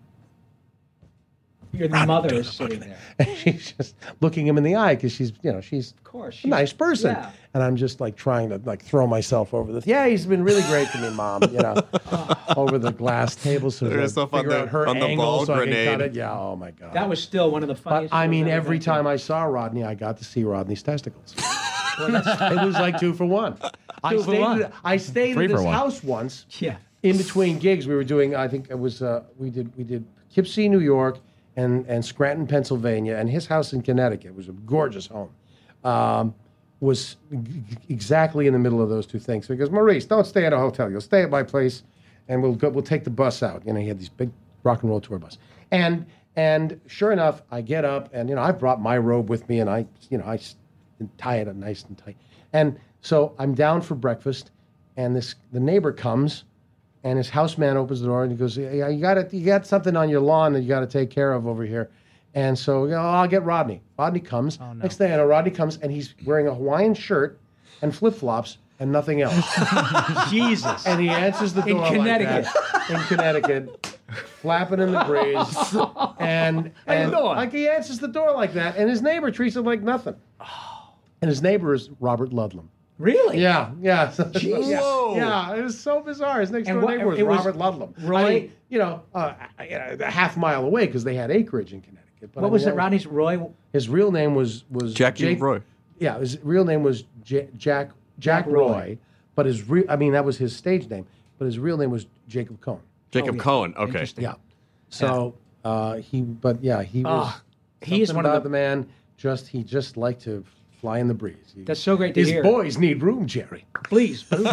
Your mother is sitting there. And she's just looking him in the eye because she's, you know, she's Of course. a she's- nice person. Yeah. And I'm just like trying to like throw myself over the. Yeah, he's been really great to me, Mom. You know, over the glass table so Throw I yourself on figure the- out her on the angle ball so I can grenade. cut it. Yeah. Oh my God. That was still one of the But funniest. I mean, shows I've every ever been time to. I saw Rodney, I got to see Rodney's testicles. It was like two for one. I Two for stayed. one. At, I stayed Three at for his one. house once. Yeah. In between gigs, we were doing. I think it was. Uh, we did. We did Poughkeepsie, New York, and and Scranton, Pennsylvania, and his house in Connecticut was a gorgeous home. Um, was g- exactly in the middle of those two things. So he goes, Maurice, don't stay at a hotel. You'll stay at my place, and we'll go. We'll take the bus out. You know, he had these big rock and roll tour bus, and and sure enough, I get up, and you know, I brought my robe with me, and I, you know, I s- tie it up nice and tight, and so I'm down for breakfast, and this the neighbor comes. And his houseman opens the door and he goes, "Yeah, you got it. You got something on your lawn that you got to take care of over here." And so, you know, I'll get Rodney. Rodney comes. Next thing I know, Rodney comes and he's wearing a Hawaiian shirt and flip flops and nothing else. Jesus. And he answers the In door like Connecticut. that, in Connecticut, flapping in the breeze. And, How you and doing? like he answers the door like that, and his neighbor treats him like nothing. And his neighbor is Robert Ludlum. Really? Yeah, yeah. Jeez. yeah, Whoa. yeah, it was so bizarre. His next And door what- neighbor was it was Robert Ludlum. Roy- I mean, you know, uh, a half mile away because they had acreage in Connecticut. But I What mean, was it, that Rodney's Roy? His real name was was Jackie Jake, Roy. Yeah, his real name was J- Jack Jack Jack Roy. Roy, but his real I mean that was his stage name, but his real name was Jacob Cohen. Jacob Oh, yeah. Cohen. Okay. Interesting. Yeah. So uh, he, but yeah, he was. Ah, he is something one of about the- the man. Just he just liked to fly in the breeze. He- That's so great to His hear. boys need room, Jerry. Please. Oh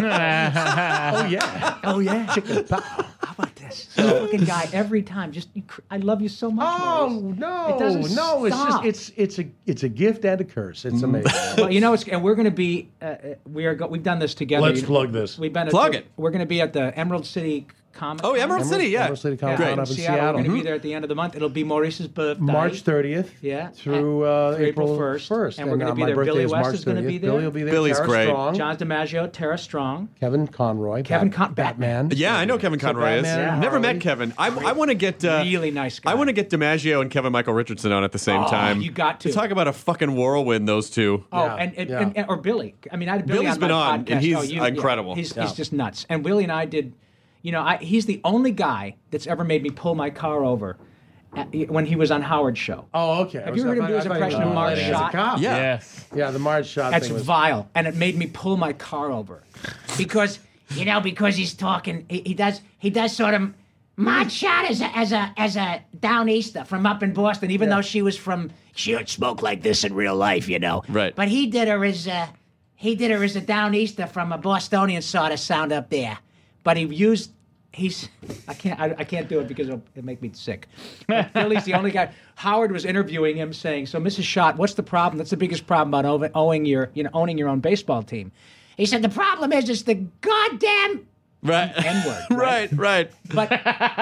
yeah. Oh yeah. Chicken pow. How about this? Fucking guy every time. Just you, cr- I love you so much. Oh Maurice. no, It doesn't no! It's just stop. it's it's a it's a gift and a curse. It's amazing. Well, you know, it's, and we're going to be. Uh, uh, we are. Go, we've done this together. Let's You- plug this. We've been at Plug the- it. We're going to be at the Emerald City Comic. Oh, Emerald City, yeah. Emerald City Comic Yeah, Con in up in Seattle. Seattle. We're going to be Mhm. there at the end of the month. It'll be Maurice's birthday. March thirtieth. Yeah. Through uh, Through April first. first. And we're going uh, to be my there. birthday Billy is West March is going to be thirtieth. there. Billy will be there. Billy's Tara great. Strong, John DiMaggio, Tara Strong. Kevin Conroy. Kevin Bat- Con- Batman. Yeah, I know Kevin So Conroy is. Batman and Never Harley. met Kevin. I, I want to get uh, Really nice guy. I want to get DiMaggio and Kevin Michael Richardson on at the same Oh, time. you got to. talk about a fucking whirlwind. Those two. Oh, Yeah, and, and, yeah. and, and- or Billy. I mean, I had Billy Billy's on been my on, podcast. and he's Oh, you- yeah. incredible. He's, Yeah. he's just nuts. And Willie and I did. You know, I, he's the only guy that's ever made me pull my car over at, when he was on Howard's show. Oh, okay. Have you heard him do his impression of Marge Schott? Yeah. Yes. Yeah, the Marge shot That's thing was. vile, and it made me pull my car over because You know, because he's talking, he, he does, he does sort of. Marge Schott as a as a as a downeaster from up in Boston, even though she was from, she don't smoke like this in real life, you know. Right. But he did her as a, he did her as a downeaster from a Bostonian sort of sound up there. but he used. He's. I can't. I, I can't do it because it'll, it'll make me sick. But Billy's the only guy. Howard was interviewing him, saying, "So, Missus Schott, what's the problem? That's the biggest problem about owning, owning your, you know, owning your own baseball team." He said the problem is it's the goddamn Right. N-word. right, right. But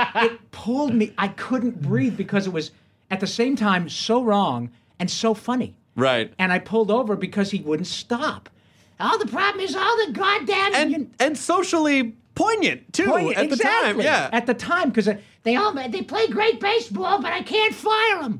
it pulled me. I couldn't breathe because it was at the same time so wrong and so funny. Right. And I pulled over because he wouldn't stop. all the problem is all the goddamn And and socially poignant too Poignant, at the time. exactly. Yeah. At the time, because they all they play great baseball, but I can't fire them.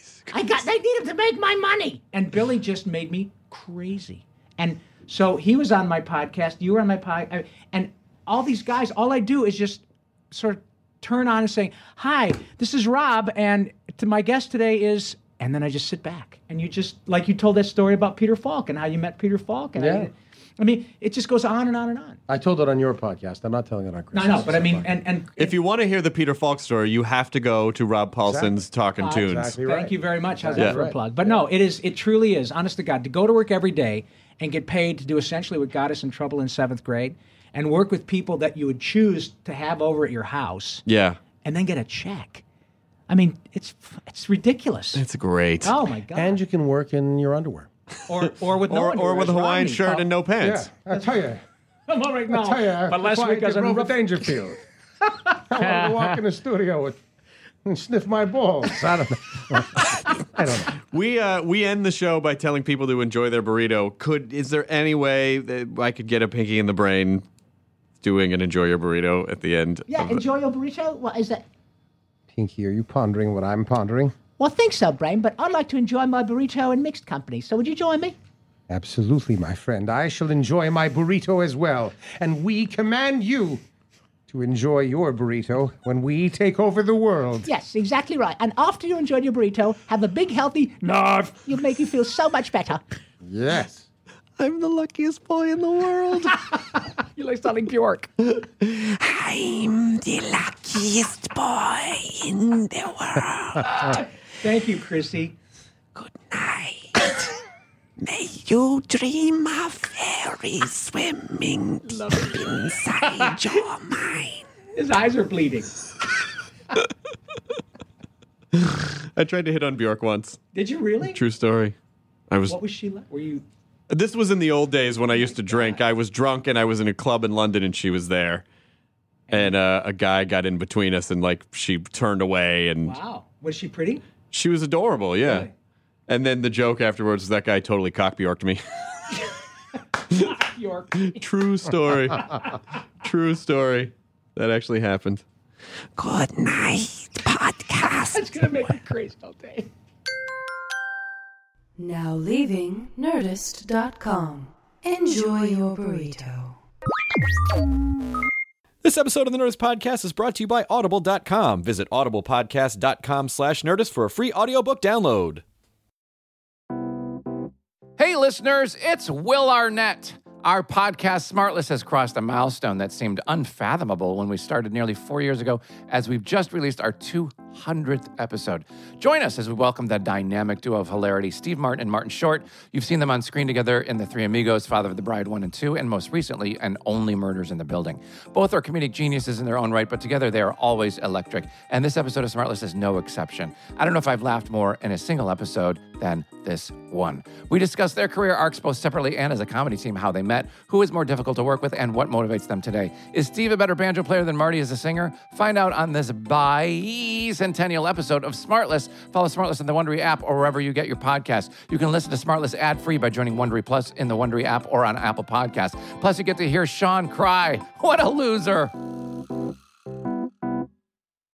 I got they need them to make my money. and Billy just made me crazy. And so he was on my podcast. You were on my podcast, and all these guys. All I do is just sort of turn on and say, "Hi, this is Rob," and to my guest today is. And then I just sit back, and you just like you told that story about Peter Falk and how you met Peter Falk. And Yeah. I, I mean, it just goes on and on and on. I told it on your podcast. I'm not telling it on Chris. No, no, but I mean, and and If you want to hear the Peter Falk story, you have to go to Rob Paulson's Talking Uh, Tunes. exactly Thank right. you very much. How's Yeah. that for a Right. plug? But no, it is. It truly is. Honest to God, to go to work every day and get paid to do essentially what got us in trouble in seventh grade, and work with people that you would choose to have over at your house, Yeah. and then get a check. I mean, it's it's ridiculous. It's great. Oh my god! And you can work in your underwear. Or or with no or, underwear, or with a as Hawaiian Rodney. shirt and no pants. I tell you. I'm all right now. I tell you. But last week I was on Robert rough- Dangerfield. I wanted to walk in the studio with, and sniff my balls. I don't know. I don't know. We uh, we end the show by telling people to enjoy their burrito. Could is there any way that I could get a pinky in the brain doing an enjoy your burrito at the end? Yeah, of the- enjoy your burrito. What is that? Pinky, are you pondering what I'm pondering? Well, I think so, Brain, but I'd like to enjoy my burrito in mixed company. So would you join me? Absolutely, my friend. I shall enjoy my burrito as well. And we command you to enjoy your burrito when we take over the world. Yes, exactly right. And after you enjoyed your burrito, have a big, healthy nod. You'll make you feel so much better. Yes. I'm the luckiest boy in the world. You like selling Bjork. I'm the luckiest boy in the world. Thank you, Chrissy. Good night. May you dream of fairies swimming deep inside your mind. His eyes are bleeding. I tried to hit on Bjork once. Did you really? True story. I was. What was she like? Were you? This was in the old days when I used to drink. I was drunk and I was in a club in London and she was there. And uh, a guy got in between us and like she turned away and Wow. Was she pretty? she was adorable, yeah. Really? And then the joke afterwards was that guy totally cock Bjorked me. Bjork. True story. True story. That actually happened. Good night, podcast. It's gonna make me crazy all day. Now leaving Nerdist dot com. Enjoy your burrito. This episode of the Nerdist Podcast is brought to you by Audible dot com. Visit audiblepodcast dot com slash Nerdist for a free audiobook download. Hey, listeners, it's Will Arnett. Our podcast, Smartless, has crossed a milestone that seemed unfathomable when we started nearly four years ago, as we've just released our two hundredth episode. Join us as we welcome the dynamic duo of hilarity, Steve Martin and Martin Short. You've seen them on screen together in The Three Amigos, Father of the Bride one and two, and most recently, and Only Murders in the Building. Both are comedic geniuses in their own right, but together they are always electric. And this episode of Smartless is no exception. I don't know if I've laughed more in a single episode than this one. We discuss their career arcs both separately and as a comedy team, how they met, who is more difficult to work with, and what motivates them today. Is Steve a better banjo player than Marty as a singer? Find out on this bicentennial episode of Smartless. Follow Smartless in the Wondery app or wherever you get your podcasts. You can listen to Smartless ad-free by joining Wondery Plus in the Wondery app or on Apple Podcasts. Plus, you get to hear Sean cry. What a loser.